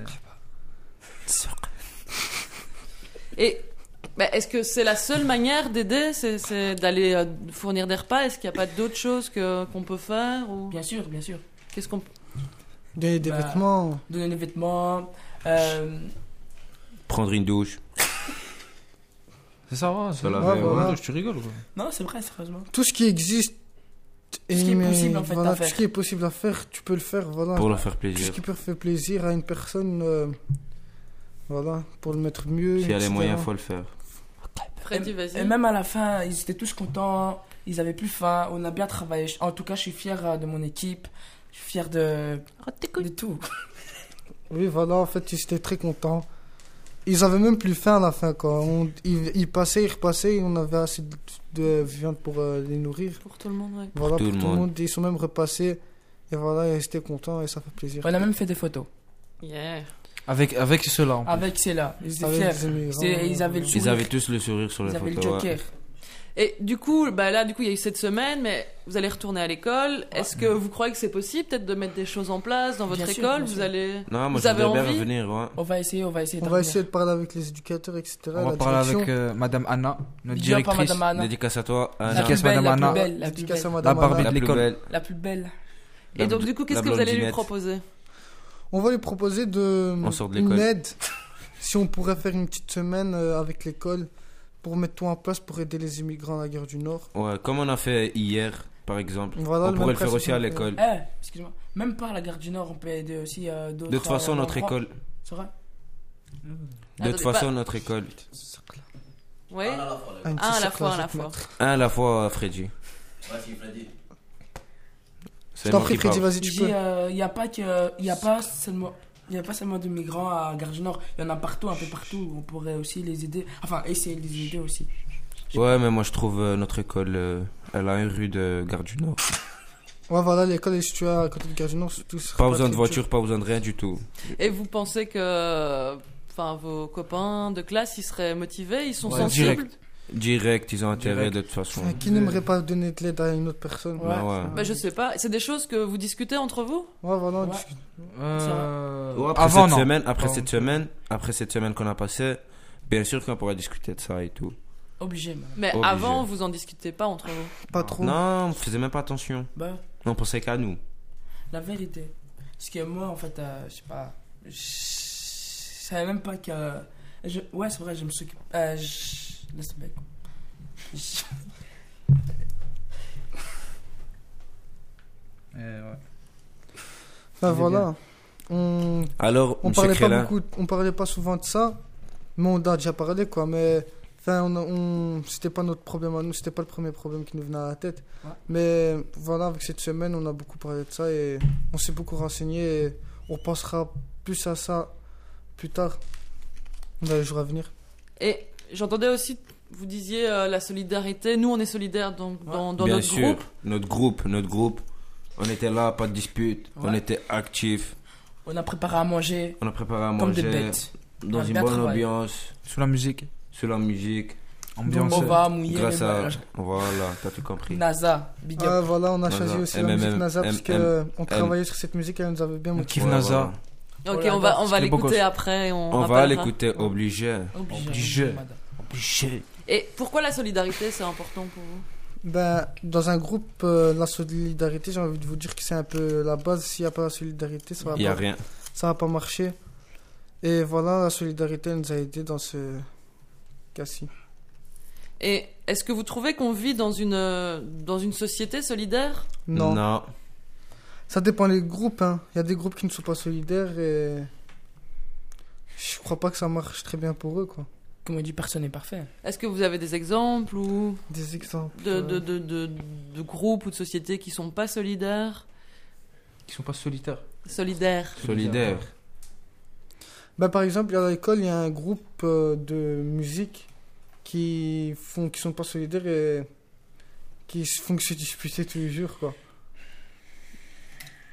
Speaker 3: Et bah, est-ce que c'est la seule manière d'aider, c'est, c'est d'aller euh, fournir des repas? Est-ce qu'il n'y a pas d'autres choses que, qu'on peut faire ou...
Speaker 2: Bien sûr, bien sûr.
Speaker 3: Qu'est-ce qu'on...
Speaker 6: Donner des
Speaker 2: Bah,
Speaker 6: vêtements.
Speaker 2: Donner des vêtements. euh,
Speaker 9: Prendre une douche.
Speaker 4: C'est ça, va.
Speaker 9: Se
Speaker 6: Ouais,
Speaker 9: laver,
Speaker 6: voilà.
Speaker 9: ouais.
Speaker 4: Tu rigoles, quoi.
Speaker 2: Non, c'est vrai, sérieusement.
Speaker 6: Tout ce qui existe.
Speaker 2: Tout ce qui est
Speaker 6: mais
Speaker 2: possible, en fait,
Speaker 6: voilà,
Speaker 2: à
Speaker 6: tout
Speaker 2: faire.
Speaker 6: ce qui est possible à faire, tu peux le faire. Voilà.
Speaker 9: Pour leur faire
Speaker 6: Tout ce
Speaker 9: plaisir.
Speaker 6: qui peut faire plaisir à une personne. euh, voilà, pour le mettre mieux.
Speaker 9: S'il y a les
Speaker 6: et cetera.
Speaker 9: moyens, faut le faire.
Speaker 3: Freddy,
Speaker 2: Et
Speaker 3: vas-y.
Speaker 2: même à la fin, ils étaient tous contents. Ils avaient plus faim. On a bien travaillé. En tout cas, je suis fier euh, de mon équipe. Je suis fier de, de tout.
Speaker 6: Oui, voilà, en fait, ils étaient très contents. Ils avaient même plus faim à la fin, quoi. On- ils, ils passaient, ils repassaient, et on avait assez de, de viande pour euh, les nourrir.
Speaker 3: Pour tout le monde, ouais.
Speaker 6: Voilà,
Speaker 9: tout
Speaker 6: pour
Speaker 9: le
Speaker 6: tout le
Speaker 9: monde.
Speaker 6: monde. Ils sont même repassés. Et voilà, ils étaient contents et ça fait plaisir.
Speaker 2: On a même fait des photos.
Speaker 3: Yeah.
Speaker 4: Avec, avec ceux-là, en plus.
Speaker 2: Avec ceux-là. Ils étaient
Speaker 6: Avec
Speaker 2: fiers.
Speaker 6: les immigrants,
Speaker 2: C'est- Ils avaient le
Speaker 6: voilà.
Speaker 2: sourire.
Speaker 9: Ils avaient tous le sourire sur les
Speaker 2: Ils avaient le
Speaker 9: photos. ouais.
Speaker 2: joker.
Speaker 3: Et du coup, bah là, du coup, il y a eu cette semaine, mais vous allez retourner à l'école. Est-ce que vous croyez que c'est possible, peut-être, de mettre des choses en place dans votre
Speaker 2: Bien sûr,
Speaker 3: école?
Speaker 2: bien
Speaker 3: Vous
Speaker 2: sûr.
Speaker 3: allez...
Speaker 9: Non, moi
Speaker 3: Vous
Speaker 9: je
Speaker 3: avez
Speaker 9: voudrais bien
Speaker 3: envie
Speaker 9: revenir, ouais.
Speaker 2: On va essayer, on va essayer.
Speaker 6: On
Speaker 2: de
Speaker 6: va
Speaker 2: revenir.
Speaker 6: essayer de parler avec les éducateurs, et cetera.
Speaker 4: On va
Speaker 6: la
Speaker 4: parler
Speaker 6: direction.
Speaker 4: avec euh, Madame Anna, notre
Speaker 2: Big up à
Speaker 4: directrice.
Speaker 2: Madame Anna.
Speaker 9: Dédicace à toi.
Speaker 2: La
Speaker 9: Anna.
Speaker 2: plus
Speaker 4: Dédicace
Speaker 2: belle,
Speaker 4: Madame
Speaker 2: la plus
Speaker 4: Anna.
Speaker 2: belle, la plus
Speaker 6: Dédicace à
Speaker 2: belle.
Speaker 6: Madame
Speaker 4: La Barbie
Speaker 6: Anna.
Speaker 9: La
Speaker 4: de
Speaker 9: plus
Speaker 4: l'école.
Speaker 9: belle.
Speaker 2: La plus belle.
Speaker 3: Et donc, du coup, qu'est-ce
Speaker 9: La
Speaker 3: que vous allez lui
Speaker 9: blondinette.
Speaker 3: proposer?
Speaker 6: On va lui proposer de
Speaker 9: On sort de
Speaker 6: une
Speaker 9: l'école.
Speaker 6: aide. Si on pourrait faire une petite semaine euh, avec l'école pour mettre tout en place pour aider les immigrants à la guerre du Nord.
Speaker 9: Ouais, comme on a fait hier, par exemple.
Speaker 6: Voilà,
Speaker 9: on
Speaker 6: le
Speaker 9: pourrait
Speaker 6: même
Speaker 9: le faire
Speaker 6: principe
Speaker 9: aussi à
Speaker 6: qu'on fait.
Speaker 9: l'école.
Speaker 2: Eh, excuse-moi. Même pas à la gare du Nord, on peut aider aussi euh, d'autres.
Speaker 9: De toute façon,
Speaker 2: euh,
Speaker 9: notre
Speaker 2: endroits.
Speaker 9: école.
Speaker 2: C'est vrai.
Speaker 9: De
Speaker 3: Attendez,
Speaker 9: toute façon,
Speaker 3: pas-
Speaker 9: notre école.
Speaker 3: Oui.
Speaker 6: Un petit
Speaker 3: Un à la
Speaker 6: cercle
Speaker 3: fois, un à la
Speaker 6: sept
Speaker 3: fois.
Speaker 6: mètres.
Speaker 9: Un à la fois, Freddy. C'est
Speaker 6: Je t'en
Speaker 9: moi
Speaker 6: prie,
Speaker 9: qui
Speaker 6: Freddy,
Speaker 9: parle.
Speaker 6: vas-y, tu
Speaker 2: Il
Speaker 6: peux.
Speaker 2: n'y a pas que, il y a pas seulement, il y a pas seulement de migrants à Gare du Nord. Il y en a partout, un peu partout. On pourrait aussi les aider. Enfin, essayer de les aider aussi.
Speaker 9: Ouais, mais moi je trouve euh, notre école, euh, elle a une rue de Gare du Nord.
Speaker 6: Ouais, voilà, l'école est située à côté de Gare du Nord. surtout, ce sera
Speaker 9: Pas besoin de
Speaker 6: très
Speaker 9: voiture, pas besoin de rien du tout.
Speaker 3: Et vous pensez que, enfin, vos copains de classe, ils seraient motivés, ils sont
Speaker 4: Ouais,
Speaker 3: sensibles?
Speaker 4: direct.
Speaker 9: Direct, ils ont intérêt
Speaker 4: Direct.
Speaker 9: de toute façon.
Speaker 6: dur. Qui n'aimerait pas donner de l'aide à une autre personne?
Speaker 2: Ouais.
Speaker 9: Bah ouais.
Speaker 3: Bah, je sais pas. C'est des choses que vous discutez entre vous?
Speaker 6: Ouais, voilà, on
Speaker 2: Ouais.
Speaker 6: discute.
Speaker 4: Euh,
Speaker 9: Ouais, après
Speaker 4: Avant,
Speaker 9: cette
Speaker 4: non.
Speaker 9: semaine, après
Speaker 4: Avant.
Speaker 9: cette semaine, après cette semaine qu'on a passée, bien sûr qu'on pourra discuter de ça et tout.
Speaker 2: Obligé, même.
Speaker 3: Mais
Speaker 9: Obligé.
Speaker 3: avant, vous en discutez pas entre vous?
Speaker 6: Pas trop.
Speaker 9: Non, on faisait même pas attention.
Speaker 2: Bah,
Speaker 9: On pensait qu'à nous.
Speaker 2: la vérité. Parce que moi, en fait, euh, je sais pas. Je je savais même pas que. je- Ouais, c'est vrai, je me suis. Euh, je... Laisse tomber. Je-
Speaker 4: Eh, ouais.
Speaker 6: Enfin,
Speaker 4: Il est
Speaker 6: voilà. On,
Speaker 9: Alors,
Speaker 6: on
Speaker 9: monsieur
Speaker 6: parlait pas
Speaker 9: Crélin,
Speaker 6: beaucoup, on parlait pas souvent de ça, mais on a déjà parlé, quoi. Mais enfin, on, a- on, c'était pas notre problème à nous, c'était pas le premier problème qui nous venait à la tête.
Speaker 2: Ouais.
Speaker 6: Mais voilà, avec cette semaine, on a beaucoup parlé de ça et on s'est beaucoup renseigné. Et on pensera plus à ça plus tard, dans les jours à venir.
Speaker 3: Et j'entendais aussi, vous disiez euh, la solidarité. Nous, on est solidaires dans, dans, dans
Speaker 9: bien
Speaker 3: notre
Speaker 9: sûr,
Speaker 3: groupe.
Speaker 9: notre groupe, notre groupe, on était là, pas de dispute, on
Speaker 2: Ouais.
Speaker 9: était actifs,
Speaker 2: On a préparé à manger
Speaker 9: on a préparé à
Speaker 2: comme
Speaker 9: manger
Speaker 2: des bêtes.
Speaker 9: dans
Speaker 2: On a
Speaker 9: une
Speaker 2: bien
Speaker 9: bonne
Speaker 2: travaillé.
Speaker 9: ambiance,
Speaker 4: Sous la musique.
Speaker 9: sur la musique,
Speaker 4: Ambiance.
Speaker 2: On va mouiller
Speaker 9: grâce
Speaker 2: les
Speaker 9: à...
Speaker 2: balles.
Speaker 9: Voilà, t'as tout compris.
Speaker 2: NASA, big up.
Speaker 6: Ah, voilà, on a
Speaker 9: NASA.
Speaker 6: choisi aussi
Speaker 9: M
Speaker 6: la
Speaker 9: M M,
Speaker 6: musique NASA parce
Speaker 9: M M M.
Speaker 6: qu'on travaillait sur cette musique et elle nous avait bien
Speaker 4: On
Speaker 6: motivé.
Speaker 4: kiffe
Speaker 9: Ouais,
Speaker 4: NASA.
Speaker 9: voilà.
Speaker 3: Ok,
Speaker 2: Oh là
Speaker 3: on va,
Speaker 2: là,
Speaker 3: on va
Speaker 4: c'est les beaux
Speaker 3: l'écouter
Speaker 4: gosses.
Speaker 3: après. On,
Speaker 9: On va
Speaker 3: rappellera.
Speaker 9: l'écouter, obligé.
Speaker 2: Obligé.
Speaker 4: Obligé.
Speaker 2: madame.
Speaker 4: Obligé.
Speaker 3: Et pourquoi la solidarité, c'est important pour vous?
Speaker 6: Ben, dans un groupe, euh, la solidarité, j'ai envie de vous dire que c'est un peu la base. S'il n'y a pas la solidarité, ça va
Speaker 9: Il n'y a
Speaker 6: pas,
Speaker 9: rien.
Speaker 6: ça va pas marcher. Et voilà, la solidarité elle nous a aidés dans ce cas-ci.
Speaker 3: Et est-ce que vous trouvez qu'on vit dans une, euh, dans une société solidaire?
Speaker 6: Non.
Speaker 9: Non.
Speaker 6: Ça dépend des groupes. Hein. Il y a des groupes qui ne sont pas solidaires et je crois pas que ça marche très bien pour eux, quoi.
Speaker 2: Comme on dit, personne n'est parfait.
Speaker 3: Est-ce que vous avez des exemples ou
Speaker 6: Des exemples.
Speaker 3: de,
Speaker 6: euh,
Speaker 3: de, de, de, de groupes ou de sociétés qui sont pas solidaires?
Speaker 4: Qui sont pas solitaires.
Speaker 3: Solidaires.
Speaker 9: Solidaire.
Speaker 6: Ben, par exemple, à l'école, il y a un groupe euh, de musique qui font, qui sont pas solidaires et qui se font que se disputer tous les jours, quoi.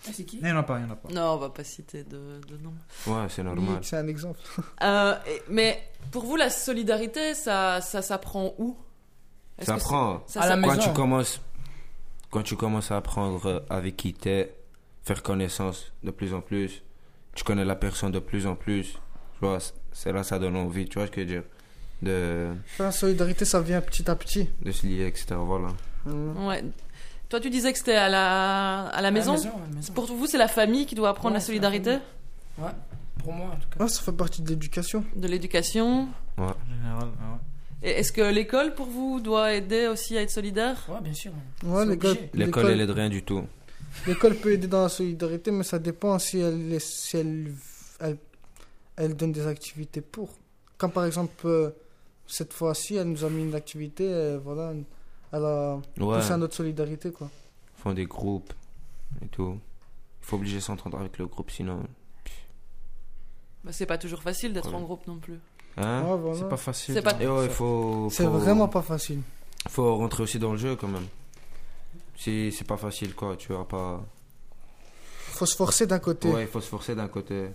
Speaker 2: Ah, c'est qui?
Speaker 4: Il n'y en a pas, il n'y en a pas.
Speaker 3: Non, on va pas citer de, de nom.
Speaker 9: Ouais, c'est normal.
Speaker 6: C'est un exemple.
Speaker 3: Euh, et- mais pour vous, la solidarité, ça, ça s'apprend où? Est-ce
Speaker 9: Ça
Speaker 3: que
Speaker 9: prend.
Speaker 3: c'est- ça
Speaker 2: À la
Speaker 3: s'apprend-
Speaker 9: Quand
Speaker 2: maison.
Speaker 9: tu commences, quand tu commences à apprendre avec qui t'es, faire connaissance de plus en plus, tu connais la personne de plus en plus, tu vois, c'est là ça donne envie, tu vois ce que je veux dire, de,
Speaker 6: Enfin, la solidarité, ça vient petit à petit.
Speaker 9: de se lier, et cetera. Voilà.
Speaker 6: Mm.
Speaker 3: Ouais. Toi, tu disais que c'était à la, à la maison.
Speaker 2: À la maison, à la maison.
Speaker 3: Pour vous, c'est la famille qui doit apprendre
Speaker 2: Ouais,
Speaker 3: la
Speaker 2: c'est la
Speaker 3: solidarité,
Speaker 2: Ouais, pour moi en tout cas.
Speaker 6: Ouais, ça fait partie de l'éducation.
Speaker 3: de l'éducation.
Speaker 4: En général, ah ouais.
Speaker 3: Et est-ce que l'école, pour vous, doit aider aussi à être solidaire?
Speaker 2: Ouais, bien sûr.
Speaker 6: Ouais,
Speaker 2: C'est
Speaker 6: l'école,
Speaker 2: obligé.
Speaker 9: L'école, elle aide rien du tout.
Speaker 6: l'école peut aider dans la solidarité, mais ça dépend si elle, si elle, elle, elle donne des activités pour. Comme par exemple, euh, cette fois-ci, elle nous a mis une activité, euh, voilà, elle a
Speaker 9: Ouais,
Speaker 6: poussé à notre solidarité, quoi.
Speaker 9: ils font des groupes et tout. Il faut obliger de s'entendre avec le groupe, sinon.
Speaker 3: Bah, c'est pas toujours facile d'être
Speaker 9: Ouais.
Speaker 3: en groupe non plus.
Speaker 9: Hein?
Speaker 6: Ouais, voilà.
Speaker 4: C'est pas facile.
Speaker 3: C'est pas-
Speaker 9: Et ouais, il faut.
Speaker 6: C'est
Speaker 9: faut-
Speaker 6: vraiment pas facile.
Speaker 9: Faut rentrer aussi dans le jeu quand même. C'est c'est pas facile quoi, tu vas pas.
Speaker 6: Faut se forcer d'un côté.
Speaker 9: Ouais, il faut se forcer d'un côté.